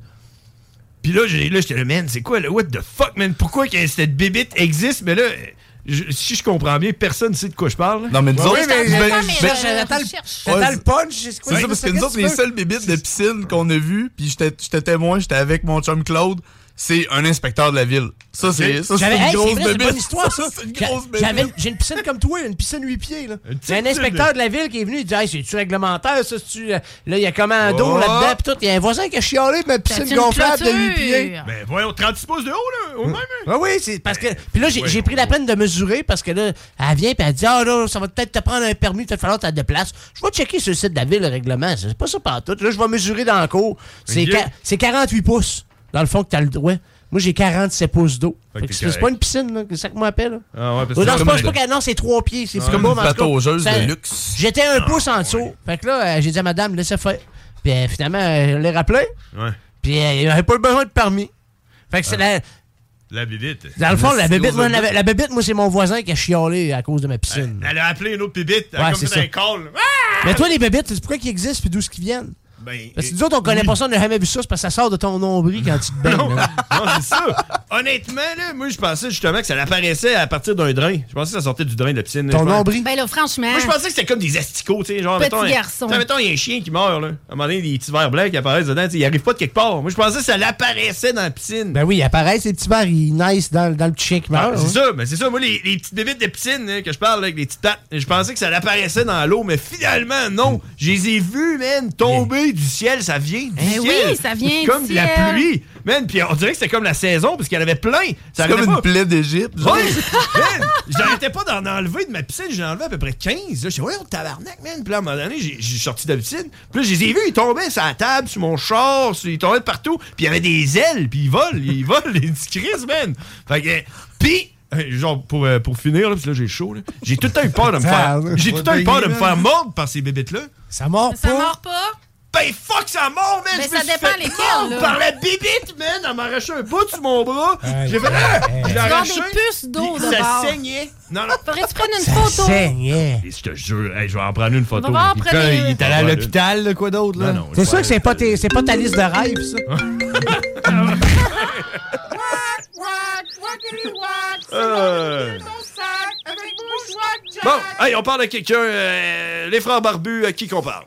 Pis là, j'ai, là, j'étais là, man, c'est quoi, là? What the fuck, man? Pourquoi que cette bébite existe? Mais là, je, si je comprends bien, personne ne sait de quoi je parle. Non, mais nous autres, oui, mais, mais, mais, mais j'attends le, ouais, le punch. C'est quoi, ça, parce que nous autres, les seules bébites de piscine qu'on a vues, puis j'étais, j'étais témoin, j'étais avec mon chum Claude, c'est un inspecteur de la ville. Ça, c'est, ça, c'est une hey, grosse c'est vrai, bébite. C'est une bonne histoire, ça. C'est une grosse bébite. J'avais, j'ai une piscine comme toi, une piscine huit pieds. Là. C'est un inspecteur de la ville qui est venu, il dit hey, c'est-tu réglementaire, ça? C'est-tu, là, il y a comme un dos oh. là-dedans, pis tout. Il y a un voisin qui a chialé de ma piscine gonflable de huit pieds. Ben voyons, trente-six pouces de haut, là, au même. Ah oui, c'est parce que. Puis là, j'ai, ouais, j'ai pris la peine de mesurer parce que là, elle vient puis elle dit ah là, ça va peut-être te prendre un permis, peut-être falloir que tu te déplaces. Je vais checker sur le site de la ville le règlement. C'est pas ça partout. Là, je vais mesurer dans le cours. C'est, okay. ca- c'est quarante-huit pouces, dans le fond, que t'as le droit. Moi, j'ai quarante-sept pouces d'eau. Fait que c'est, c'est pas une piscine, là. C'est ça que moi appelle. Ah ouais, parce non, que c'est pas, c'est pas que, non, c'est trois pieds. C'est, c'est c'est comme une bateaugeuse de luxe. J'étais un ah, pouce en dessous. Ouais. Fait que là, euh, j'ai dit à madame, laissez faire. Puis euh, finalement, elle l'a rappelé. Ouais. Puis euh, il n'avait pas besoin de permis. Fait que ah. c'est la. La bébite. Dans le fond, la bébite, moi, la, la bébite, moi, c'est mon voisin qui a chialé à cause de ma piscine. Elle, elle a appelé une autre bébite. Elle ouais, a comme fait ça. un call. Ah! Mais toi, les bébites, c'est pourquoi ils existent puis d'où ce qu'ils viennent? Ben, parce que nous autres, on connaît oui. pas ça, on n'a jamais vu ça, c'est parce que ça sort de ton nombril quand tu te baignes. non, non, c'est ça. Honnêtement, là, moi, je pensais justement que ça apparaissait à partir d'un drain. Je pensais que ça sortait du drain de la piscine. Ton nombril? Ben là, franchement. Moi, je pensais que c'était comme des asticots, tu sais. Genre, petit mettons, garçon. Un, mettons, il y a un chien qui meurt, là. À un moment donné, des petits verres blancs qui apparaissent dedans, il arrive pas de quelque part. Moi, je pensais que ça l'apparaissait dans la piscine. Ben oui, il apparaît, ces petits verres, ils naissent dans, dans le petit chien qui meurt. Ah, c'est hein. ça, ben c'est ça. Moi, les, les petites bébites de piscine là, que je parle, là, avec les petites pattes, je pensais que ça l'apparaissait dans l'eau, mais finalement, non. Je les ai vus, man, tomber du ciel, ça vient du eh ciel. Oui, ça vient comme du de la ciel. pluie. Man, puis on dirait que c'était comme la saison, parce qu'il y en avait plein. Ça c'est comme pas. une plaie d'Égypte. Oui, man, j'arrêtais pas d'en enlever de ma piscine. J'en ai enlevé à peu près quinze. Là, je suis ouais, on tabarnak, man. Puis là, à un moment donné, j'ai, j'ai sorti de la piscine. Puis là, je les ai vus, ils tombaient sur la table, sur mon char, ils tombaient de partout. Puis il y avait des ailes, puis ils volent, ils volent, les petits Chris, man. Fait que, puis... Genre, pour, euh, pour finir, là, parce que là, j'ai chaud, là. J'ai tout le temps eu peur de me faire... J'ai tout le temps eu peur de me faire mordre par ces bébites-là. Ça mord pas. Ça mord pas. Ben, fuck, ça mord, man! Mais je ça me suis dépend fait lesquels, là. Par la bébite, man! Elle m'a arraché un bout sur mon bras. J'ai fait... Ah! Je l'ai arraché. des puces d'eau de Ça bord. saignait. Non, non. Faudrait que tu prennes une ça photo. Saignait. Et je te jure, hey, je vais en prendre une photo. On va voir après Quand les- il est allé à l'hôpital, là, quoi d'autre, là? Non, non, C'est sûr que c'est pas, tes, c'est pas ta liste de rêves, ça. Euh... Bon, hey, on parle à quelqu'un. Euh, les frères barbus, à qui qu'on parle?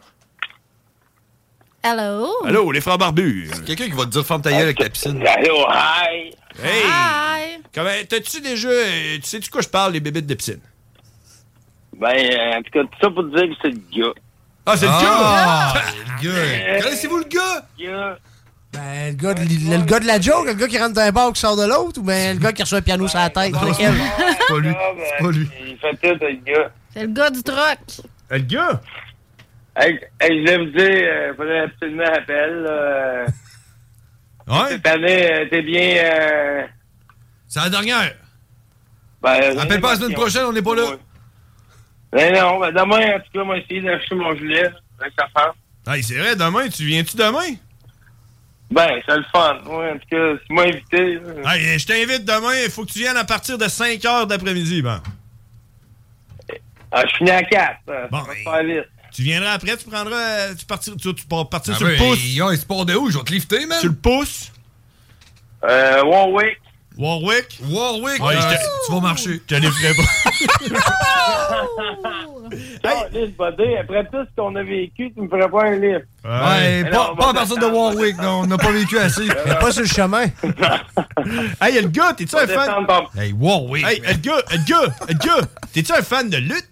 Hello. Allô, les frères barbus. Quelqu'un qui va te dire ferme ta gueule avec la piscine. Allô, hi. Hey! Hi. Comment, t'as-tu déjà... euh, tu sais-tu quoi je parle, les bébites de piscine? Ben, euh, en tout cas, tout ça pour te dire que c'est le gars. Ah, c'est Ah, le gars! le gars. Connaissez-vous le gars? Le gars. Ben, le gars, de, le, le gars de la joke, le gars qui rentre d'un bar qui sort de l'autre, ou ben le gars qui reçoit un piano sur la tête? C'est pas lui. C'est pas lui. Il fait tout, le gars. C'est le gars du truck. Le gars? Hey, hey, je voulais vous dire, il faudrait absolument appel. Là. Ouais? Cette année, euh, t'es bien... Euh... C'est la dernière. Ben, Appelle pas la semaine prochaine, on n'est pas là. Ben non, ben demain, en tout cas, moi, essayer d'acheter mon gilet avec ta femme. Hey, c'est vrai, demain, tu viens-tu demain? Ben, c'est le fun. Ouais, en tout cas, tu m'as invité. Là. Hey, je t'invite demain, il faut que tu viennes à partir de cinq heures d'après-midi, ben. Ah, je finis à quatre. Bon, ça va faire vite. Tu viendras après, tu prendras... euh, Tu, partir, tu, tu pars partir Ah sur ben, le pouce. Yo, il se part de où? Je vais te lifter, man. Sur le pouce. Euh, Warwick. Warwick? Warwick? Ouais, euh, je te- tu vas marcher. Je te lifterai pas. Oh, Lille, buddy, après tout ce qu'on a vécu, tu me ferais pas un livre. Ouais, Mais pas, non, on pas va à partir de descendre, Warwick, non, on n'a pas vécu assez. Mais pas sur le chemin. Hey, le gars, t'es-tu On un va fan? descendre ton- Hey, Warwick. Hey, le gars, le gars, le gars, t'es-tu un fan de lutte?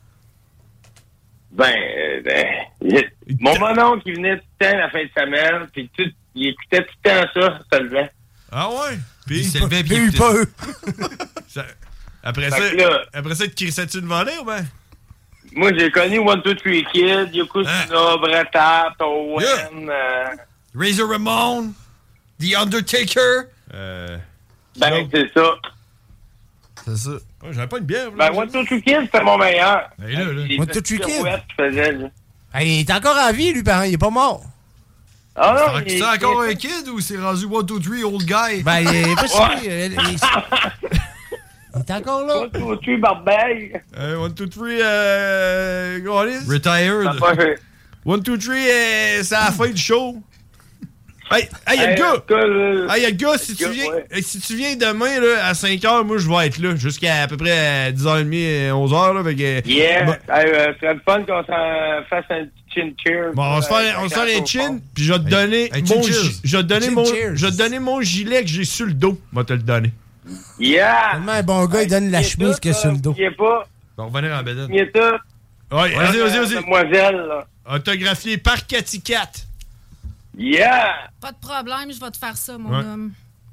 Ben, euh, ben, il- mon mononcle qui venait tout le temps la fin de semaine, puis tout, il écoutait tout le temps ça, ça le vent. Ah ouais? Puis, Il s'est levé J'ai eu puis peur. ça- après, Fait ça, que là- après ça, tu crissais-tu une volée ou ben? Moi, j'ai connu One Two Three Kid, Yokozuna, Bret Hart, Owen, Yeah. euh, Razor Ramon, The Undertaker. Euh... ben, c'est ça. C'est ça. Ouais, j'avais pas une bière. Ben, One Two Three Kids, c'était mon meilleur. Ben, là, là. Les One Two Three petites Kids? pirouettes qu'il faisait, là. Hey, il est encore en vie, lui, par exemple. Il est pas mort. Ah non, C'est il- c'est encore il- un kid ou c'est rendu one, two, three, old guy? Ben, il est pas si Ouais. pire. Il, il- il est encore là. One Two Three Barbeille. Euh, one, two, three, euh. what is? Retired. Ça fait- One, two, three, euh, c'est à la fin du show. Hey, hey, y'a Hey, le gars! le gars, là, Hey, y'a le gars, si le tu gars, viens, ouais. hey, si tu viens demain, là, à cinq heures, moi, je vais être là, jusqu'à à peu près à dix heures trente, onze heures, là, fait que... Yeah. Bon, Hey, euh, ce serait le fun qu'on s'en fasse un petit chin cheer. bon, on se fait, on se fait les chins, puis je vais te donner hey, mon, chin cheers. gi- je vais te donner Chin mon, cheers. je vais te donner mon gilet que j'ai sur le dos. Je vais te le donner. Yeah. Tellement un bon gars, il donne la Oubliez chemise tout, qu'il a sur le dos. Oubliez pas. On va revenir en bédaine. Oubliez tout. Ouais, vas-y, vas-y, vas-y. Mademoiselle, là. Autographié par Cathy Cat. Yeah. Pas de problème, je vais te faire ça, mon Ouais. homme.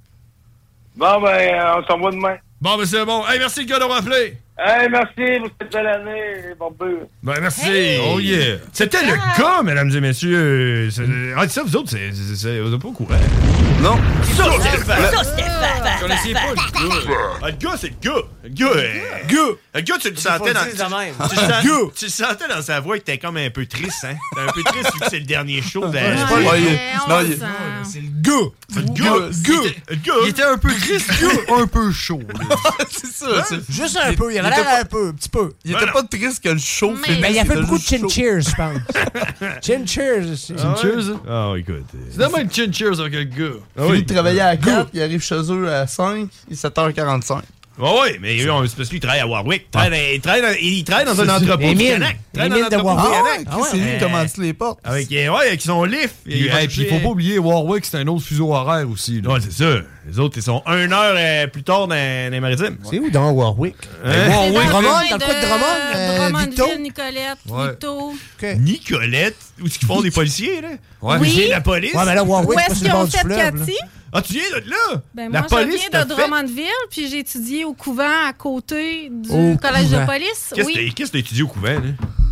Bon, ben, euh, on s'en va demain. Bon, ben c'est bon. Hey, merci le gars d'avoir appelé. Hey, merci pour cette belle année, Barbu. Ben, merci. Hey! Oh yeah. C'était le gars, mesdames et messieurs. C'est- Ah, ça, vous autres, c'est, c'est, c'est- vous êtes pas au courant. Non. Ça, Stéphane. Ça, Stéphane. Vous connaissiez pas le gars. Ah, le gars, c'est le gars. Le gars, euh, Gars. le gars, tu le sentais dans... le dire de même. Tu, le sens- tu le sentais dans sa voix que t'es comme un peu triste, hein? T'es un peu triste vu que c'est le dernier show de... Ouais, Ouais, c'est pas- il- Ouais, on non, le il- sent. C'est le gars. le gars. Gars. Le gars. Il était un peu triste, un peu chaud. là. c'est ça. c'est- Juste un peu. Il avait il était l'air un peu, un petit peu. Il Ben était non. pas triste que le show Mais- finisse, Ben, il a fait était beaucoup de juste chin chaud. cheers, je pense. Chin cheers aussi. Chin cheers, hein? Ah, écoute. euh, C'est vraiment une chin cheers avec le gars. Ah Fini oui. de travailler à quatre, il arrive chez eux à cinq, il est sept heures quarante-cinq. Ouais, ouais, mais lui, on- c'est parce qu'il travaille à Warwick. Il travaille dans- il travaille dans, il travaille dans un entrepôt Les du mines. Canac. Il travaille Les dans mines de un entrepôt du Warwick. Canac. Ah ouais, c'est lui euh, qui commande les portes. Avec, euh, ouais, avec son lift. Puis, hey, puis il faut pas oublier, Warwick, c'est un autre fuseau horaire aussi. là. Ouais, c'est ça. Les autres, ils sont une heure euh, plus tard dans, dans les maritimes. C'est où dans Warwick? Hein? Warwick, C'est dans Drummond, le dans le coin coin de Drummond, euh, Drummondville, Victo? Nicolette, Ouais. Victo. Nicolette, où est-ce qu'ils font des policiers, là? Ouais. Oui. C'est la police. Ouais, mais là, Warwick, Où c'est est-ce pas sur qu'ils le ont bord du fait fleuve. là. Cathy? Ah, tu viens de là? Ben, la moi, police je t'a viens de fait- Drummondville, puis j'ai étudié au couvent à côté du Au collège couvent. de police. Qu'est-ce que Oui. t'as- qu'est-ce que t'as étudié au couvent, là?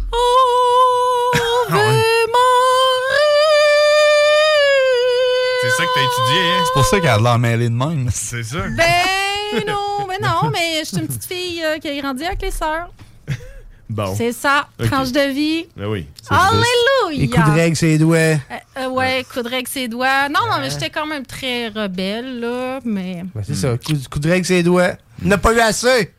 Oh, C'est ça que t'as étudié, hein? C'est pour ça qu'elle a l'air mêlée de même. C'est ça. Ben non, mais non, mais je suis une petite fille euh, qui a grandi avec les sœurs. Bon. C'est ça, Ok. tranche de vie. Ben oui. Alléluia! Les coups de règle, ses doigts. Euh, euh, ouais, coup de règle ses doigts. Non, non, mais j'étais quand même très rebelle, là, mais... Ben, c'est ça. Coup, coup de règle, ses doigts. Il n'a pas eu assez.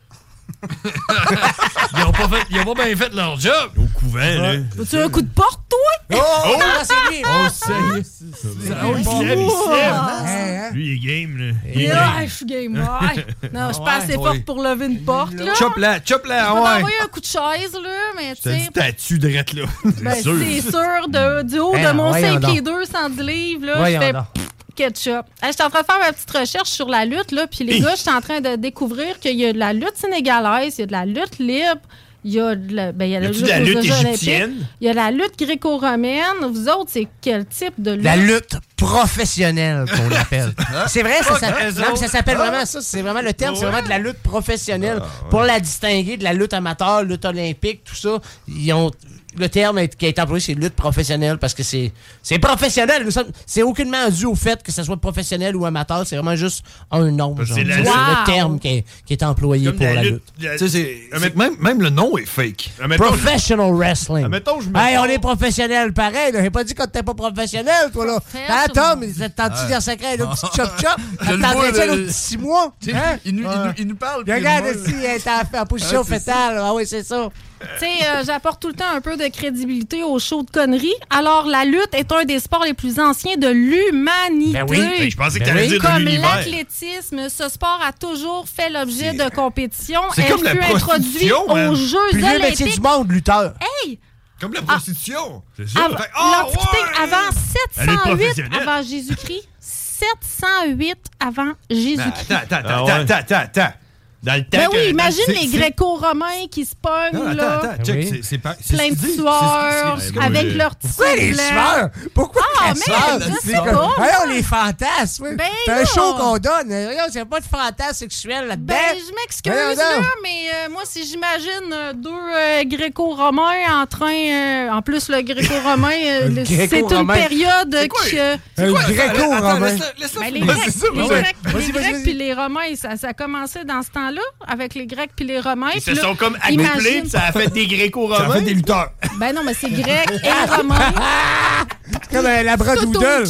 Ils ont pas fait, ils ont pas bien fait leur job. Au couvent, là. Veux-tu un coup de porte, toi? Oh, oh, là, c'est lui. Oh, ça y est. Oh, il se lève, il se lève. Hein, hein? Lui, il est game, là. Il est Et game. là, je suis game, ouais. Non, je suis pas assez Ouais. forte pour lever une porte, là. Chop-la, Je chop-la, peux ouais. t'envoyer un coup de chaise, là, mais tu T'as dit sais... t'as-tu drette, là. Ben, C'est sûr. c'est sûr, de, du haut Ben, de mon voyons cinq pieds donc. deux, cent dix livres, là, Voyons je fais donc. pff, ketchup. Hey, J'étais en train de faire ma petite recherche sur la lutte, là, puis les gars, j'étais en train de découvrir qu'il y a de la lutte sénégalaise, il y a de la lutte libre, il y a de la, ben, il y a la Y a-tu lutte, de la aux lutte Jeux olympiques, égyptienne? il y a la lutte gréco-romaine. Vous autres, c'est quel type de lutte? La lutte professionnelle, qu'on l'appelle. C'est vrai, ça, Fuck ça, eux non, mais ça autres. s'appelle Ah. vraiment ça. C'est vraiment le terme, c'est Ouais. vraiment de la lutte professionnelle. Pour la distinguer de la lutte amateur, lutte olympique, tout ça, ils ont. Le terme est- qui a été employé, c'est lutte professionnelle parce que c'est c'est professionnel. Nous sommes- C'est aucunement dû au fait que ce soit professionnel ou amateur. C'est vraiment juste un nom. Parce que genre. c'est la C'est lutte. le terme qui est, qui est employé Comme pour la lutte. la- Tu sais, c'est- c'est- même, même le nom est fake. Ah, mettons, Professional wrestling. ah, mettons, je me Hey, on sors- est professionnel pareil. là. J'ai pas dit que t'es pas professionnel, toi, là. Ah, Professional. Tom, t'as-tu dire secret, un petit chop-chop? Je le T'as vois, fait ça le- depuis six mois? Hein? Il, nous, il, Ouais. nous, il nous parle. Puis puis regarde il nous ici, elle est en, en position Ouais, c'est fétale. Ah oui, c'est ça. Tu sais, euh, j'apporte tout le temps un peu de crédibilité aux shows de conneries. Alors, la lutte est un des sports les plus anciens de l'humanité. Ben oui. Ben, je pensais que Ben t'allais oui. dire de Comme l'univers. l'athlétisme, ce sport a toujours fait l'objet de compétitions. C'est Elle comme la fut introduite prostitution, aux man. Jeux Plus vieux métier olympiques. du monde, lutteur. Hey! Comme la prostitution. C'est ça. Av- Fait- Ah, L'Antiquité, ouais! avant Elle est sept cent huit professionnelle. avant Jésus-Christ. sept cent huit avant Jésus-Christ. Attends, attends, Ah attends, ouais. attends, attends, attends. Dans le temps Ben que- oui, dans- imagine c'est- les c'est- Gréco-Romains qui se pognent, Non, attends, là. attends, check, Oui. c'est- c'est pas- c'est Plein ce de qu'il dit. sueurs, C'est- c'est- c'est- avec c'est- leurs petits Pourquoi les blancs. sueurs? Pourquoi Ah, les mais sueurs? je C'est sais comme- pas. Voyons, les fantasmes. oui. Ben C'est un là. show qu'on donne. Regarde, il n'y a pas de fantasme sexuel là-dedans. Ben, je m'excuse, Voyons là, donc. mais euh, moi, si j'imagine euh, deux euh, gréco-romains en train... euh, en plus, le gréco-romain, euh, Un le- c'est une gréco-romain. période C'est quoi? qui... euh, Un gréco-romain. Laisse-la- laisse-la ben, les finir. Grecs, c'est ça, les ouais. Grecs, Vas-y, les vas-y, Grecs vas-y. puis les Romains, ça, ça a commencé dans ce temps-là temps-là, avec les Grecs puis les Romains. Ils se là, sont comme accouplés, imagine- puis ça a fait des Gréco-Romains. Ça a fait des lutteurs. Ben non, mais c'est Grec et Romain. Comme un labradoodle.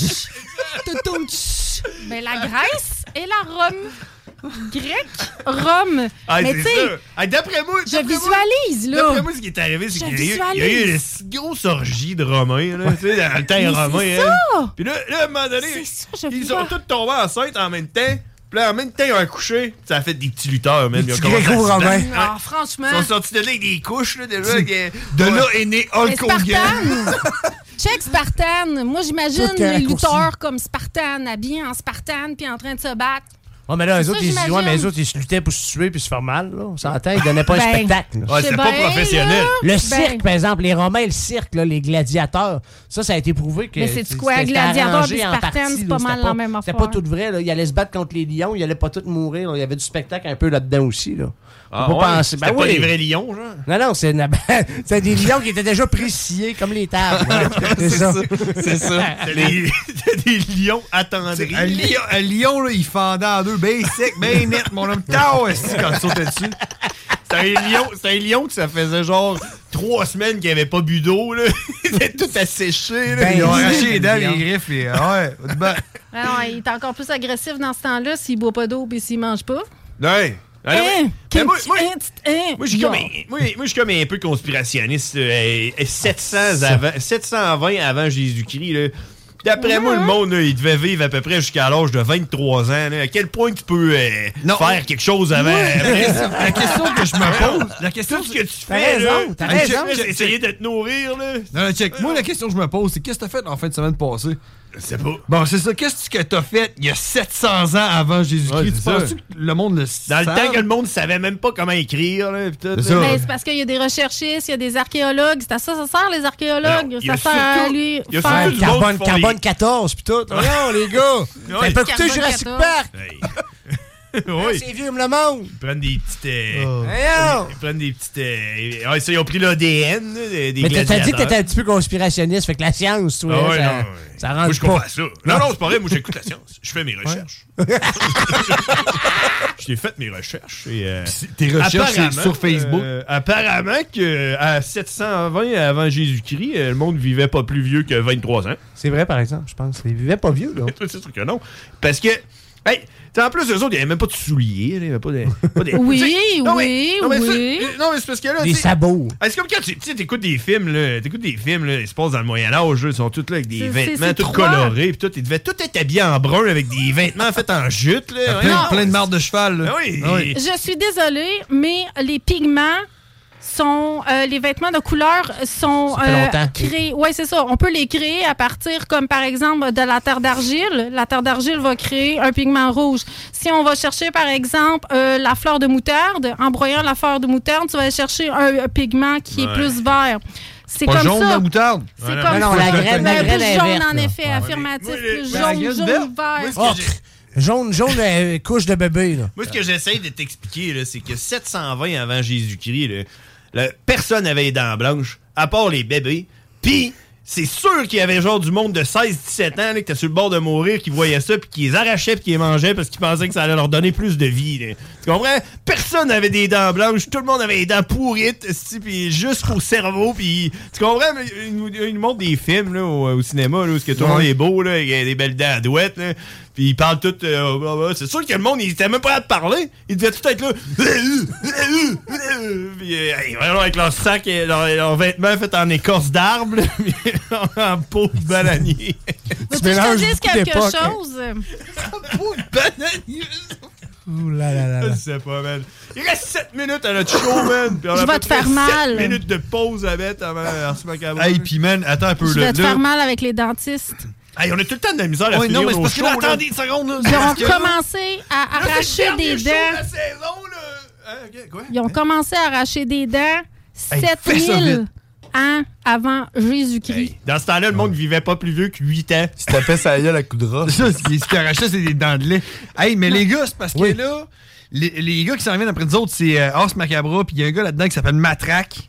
Ben la Grèce et la Rome. Grec, Rome. Ah, mais c'est tu sais, ça. Ah, d'après moi, je d'après moi- visualise, là. D'après moi, ce qui est arrivé, c'est Je qu'il y a eu, il y a eu visualise. une grosse orgie de Romains, là, tu sais, dans le temps Mais romain. c'est hein. ça. Puis là, là, à un moment donné, C'est ça, je ils vois. sont tous tombés enceintes en même temps. Puis là, en même temps, ils ont accouché. Ça a fait des petits lutteurs, même. Des Ils ont petits commencé à se Gréco-Romains. battre. Ah, Ouais. franchement. Ils sont sortis de là avec des couches, là, déjà. avec, euh, De ouais. là est né Mais Hulk Hogan. Spartan. Check Spartan. Moi, j'imagine Tout est les raccourci. lutteurs comme Spartan, habillés en Spartan, puis en train de se battre. Ouais, mais là, les C'est autres, ça, ils, j'imagine. ouais, mais les autres, ils se luttaient pour se tuer puis se faire mal, là. On s'entend, ils donnaient pas un Ben, spectacle. là. Ouais, c'est C'est pas bien, professionnel. là. Le Ben- cirque, par exemple, les Romains, le cirque, là, les gladiateurs, ça, ça a été prouvé que. Mais c'est-tu c'était- quoi, c'était gladiateur arrangé puis en Spartan, partie, c'est là, pas c'était mal la même C'était affaire. pas tout vrai, là. Ils allaient se battre contre les lions, ils allaient pas tous mourir, là. Il y avait du spectacle un peu là-dedans aussi, là. Ah, Faut ouais? pas penser. C'était Ben pas oui. des vrais lions, genre? Non, non, c'est une- c'est des lions qui étaient déjà précisés comme les tables. C'est ça. C'est ça. C'est des, c'est des lions attendris. Un lion, un lion, là, il fendait en deux, bien sec, bien net, mon homme. Tao, est-ce quand il sautait dessus? C'est un lion, c'est un lion que ça faisait genre trois semaines qu'il avait pas bu d'eau, là. Il était tout asséché, là. Ben, ils ont arraché les dents, lion. les griffes, et ouais, ben, Ah non, il est encore plus agressif dans ce temps-là s'il boit pas d'eau et s'il mange pas. Ouais. Ah, non, Hein? mais- mais moi, moi, Hein, hein, moi, je suis comme, non. un- moi, moi, je suis comme un peu conspirationniste. euh, sept cents avant, sept cent vingt avant Jésus-Christ, là. D'après moi, le monde, là, il devait vivre à peu près jusqu'à l'âge de vingt-trois ans. Là. À quel point tu peux euh, faire quelque chose avant? Ouais. La question que je me pose, la question Tout ce que tu T'as fais, là, raison, t'as tu raison. fais, c'est essayer de te nourrir, là. Non, non, check. Moi, la question que je me pose, c'est qu'est-ce que t'as fait en fin de semaine passée? Je sais pas. Bon, c'est ça. Qu'est-ce que t'as fait il y a sept cents ans avant Jésus-Christ? Ouais, tu c'est ça. penses-tu que le monde le Dans le savent? temps que le monde savait même pas comment écrire, là, pis tout, C'est là. ça. Ben, c'est parce qu'il y a des recherchistes, il y a des archéologues. C'est à ça ça sert, les archéologues. il y a Ça sert à surtout- lui il y a faire... surtout du monde Carbone, qui font carbone les- quatorze pis tout. Voyons, les gars. Ouais. T'as pas écouté Carbone Jurassic quatorze. Park? Oui. C'est vieux, le monde. Ils prennent des petites. euh, Voyons. Ils prennent des petites. euh, ouais, ça, ils ont pris l'A D N là, des, des Mais t'as- t'as dit que gladiateurs. t'étais un petit peu conspirationniste, fait que la science, toi, Ah ouais, ça, non, ouais. ça rentre Moi, je pas. comprends ça. Non, non, c'est pas vrai. Moi, j'écoute la science. Je fais mes recherches. J'ai fait mes recherches. Et, euh, Tes recherches, c'est apparemment, sur Facebook? euh, apparemment qu'à sept cent vingt avant Jésus-Christ, euh, le monde vivait pas plus vieux que vingt-trois ans. C'est vrai, par exemple, je pense. Ils vivaient pas vieux, là. C'est sûr que non. Parce que. Hey, t'sais, en plus, eux autres, il n'y avait même pas de souliers. Il n'y avait pas de. Pas de Oui, t'sais, non, mais- oui, non, mais ça- oui. non, mais c'est parce que là. Des t'sais, sabots. ah, c'est comme quand tu sais, écoutes des films, là. T'écoutes des films, là. Ils se passent dans le Moyen-Âge, là, ils sont tous là avec des C'est- vêtements c'est- c'est tout trois. colorés. Puis tout. Ils devaient tout être habillés en brun avec des vêtements faits en jute, là. Plein, Ouais. plein de marde de cheval, là. Ah oui. Ah oui. Je suis désolée, mais les pigments sont euh, les vêtements de couleur sont Ça fait longtemps. créés. Ouais, c'est ça. On peut les créer à partir, comme par exemple, de la terre d'argile. La terre d'argile va créer un pigment rouge. Si on va chercher, par exemple, euh, la fleur de moutarde, en broyant la fleur de moutarde, tu vas aller chercher un, un pigment qui Ouais. est plus vert. C'est Pas comme jaune, ça. la moutarde? C'est Voilà. comme Non, non, ça. la graine- la Ben, graine plus est jaune, verte, en là. effet, Ouais. affirmatif. Moi, les- Plus ben, la jaune, graine jaune, verte. Moi, vert. ce Oh, que j'ai- jaune, jaune, euh, couche de bébé, là. Moi, ce que j'essaie de t'expliquer, là, c'est que sept cent vingt avant Jésus-Christ, là, là, personne n'avait les dents blanches, à part les bébés. Puis, c'est sûr qu'il y avait genre du monde de seize dix-sept ans là, qui était sur le bord de mourir, qui voyait ça, puis qui les arrachait, puis qui les mangeait parce qu'ils pensaient que ça allait leur donner plus de vie. Là. Tu comprends? Personne n'avait des dents blanches, tout le monde avait des dents pourrites, esti, puis jusqu'au cerveau, puis tu comprends? Mais Ils nous ils nous montrent des films là, au, au cinéma, là, où que tout le monde est beau, là, avec des belles dents à douette, là. Puis ils parlent tout. euh, bah, bah, c'est sûr que le monde, il était même pas à te parler. Il devait tout être là. Puis, euh, hey, vraiment, avec leur sac et leurs leur vêtements faits en écorce d'arbre, là, puis en peau de bananier. Veux-tu que je te mélanges dise beaucoup quelque d'époques, hein. chose? Peau de bananier. Ouh là là là là. Je sais pas, man. Il reste sept minutes à notre show, man. Puis on a Je à vais peu te près faire mal. sept minutes de pause à mettre avant Ars Macabre. Hey, puis man, attends un peu. Je là, vais te là- faire mal avec les dentistes. Hey, on a tout le temps de la misère à Ouais, finir non, mais c'est nos parce que shows, là, là. attendez une seconde, là. Ils ont Parce que- commencé à Là, c'est le arracher dernier des show de la dents. saison, là. Hein, ok, quoi? Ils ont commencé à arracher des dents Hey, sept fais ça mille vite. ans avant Jésus-Christ. Hey, dans ce temps-là, le monde vivait pas plus vieux que huit ans. Tu tapais sa gueule à coups de ras. Ça, ce qui, ce qui arrachait, c'est des dents de lait. Hey, mais les gars, c'est parce que Oui. là, les, les gars qui s'en viennent après nous autres, c'est euh, Ars Macabra, puis il y a un gars là-dedans qui s'appelle Matraque.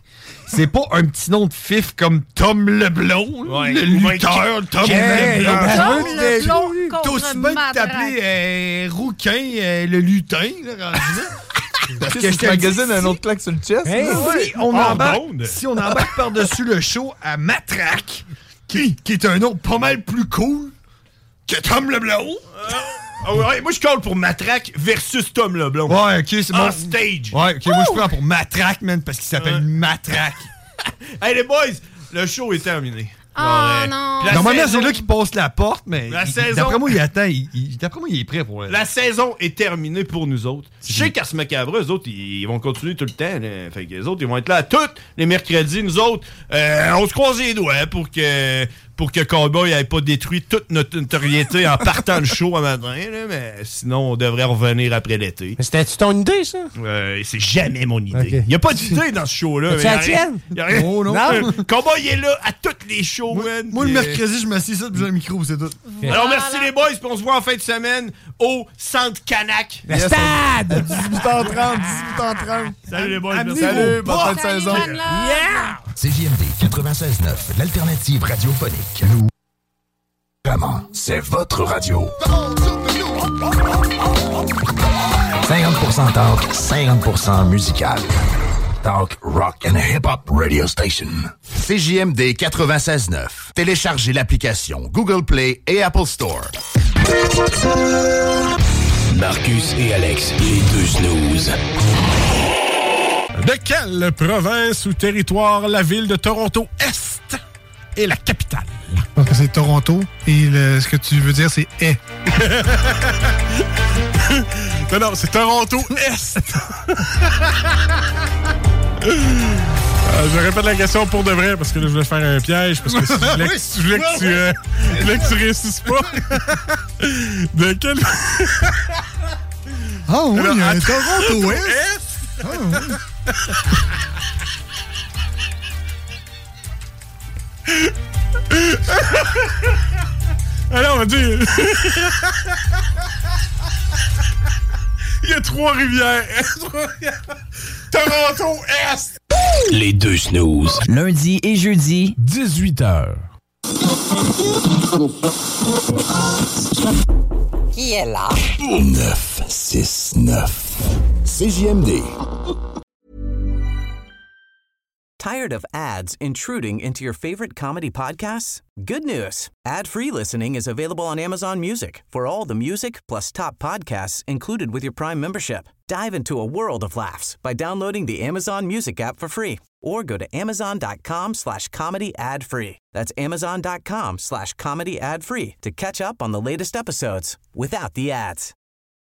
c'est pas un petit nom de fif comme Tom Leblond, Ouais, le ou lutteur ben, Tom Hey, Leblond. Tom Leblond T'as contre aussi bien de Matraque. t'appeler euh, Rouquin, euh, le lutin, là, rendu là. Parce que je je te magazine dis, un si- autre claque sur le chest. Hey, là. si, on Ah, embarque, blonde. si on embarque par-dessus le show à Matraque, qui, qui est un nom pas mal plus cool que Tom Leblond. Ah ouais, moi, je colle pour Matraque versus Tom Leblond. Ouais, ok, c'est bon. On stage. Ouais, ok, moi je prends pour Matraque, man, parce qu'il s'appelle Matraque. Hey, les boys, le show est terminé. Ah, Ouais. non. Puis la Normalement, saison- c'est là qu'il passe la porte, mais La il- saison- d'après moi, il attend. il- il- d'après moi, il est prêt pour La saison est terminée pour nous autres. Je sais qu'à ce macabre, eux autres, ils vont continuer tout le temps. Là. Fait que les autres, ils vont être là tous les mercredis. Nous autres, euh, on se croise les doigts pour que pour que Cowboy n'ait pas détruit toute notre notoriété en partant le show un matin. Là, mais sinon, on devrait revenir après l'été. Mais c'était-tu ton idée, ça? Euh, c'est jamais mon idée. Ok. Il n'y a pas d'idée dans ce show-là. C'est mais y a la rien- tienne? y a rien- Oh, non. Non. Cowboy, il est là à tous les shows, man. Moi, le Puis, euh, mercredi, je m'assieds ça, puis j'ai un micro, c'est tout. Alors, merci les boys, puis on se voit en fin de semaine au Centre Canac. Le stade! dix-huit heures trente, dix-huit heures trente. Salut les boys. Amenez merci. vos Salut, bonne fin de Salut, saison. Van Love. C J M D quatre-vingt-seize neuf, l'alternative radiophonique. Nous, vraiment, c'est votre radio. cinquante pour cent talk, cinquante pour cent musical. Talk, rock and hip-hop radio station. C J M D quatre-vingt-seize neuf. Téléchargez l'application Google Play et Apple Store. Marcus et Alex, les deux snooze. De quelle province ou territoire la ville de Toronto-Est est la capitale? Donc c'est Toronto et le- ce que tu veux dire c'est est. non, non, c'est Toronto-Est. Euh, je répète la question pour de vrai parce que là, je voulais faire un piège parce que si je voulais que, je voulais que tu, euh, je voulais que tu réussisses pas. De quelle... Ah oui, Alors, il y a un à Toronto-Est. Ah oui. Alors, on va dire... Il y a Trois-Rivières. Toronto-Est. Les deux snooze. Lundi et jeudi, dix-huit heures. qui est là? neuf six neuf. C J M D. Tired of ads intruding into your favorite comedy podcasts? Good news. Ad-free listening is available on Amazon Music for all the music plus top podcasts included with your Prime membership. Dive into a world of laughs by downloading the Amazon Music app for free or go to amazon.com slash comedy ad free. That's amazon.com slash comedy ad free to catch up on the latest episodes without the ads.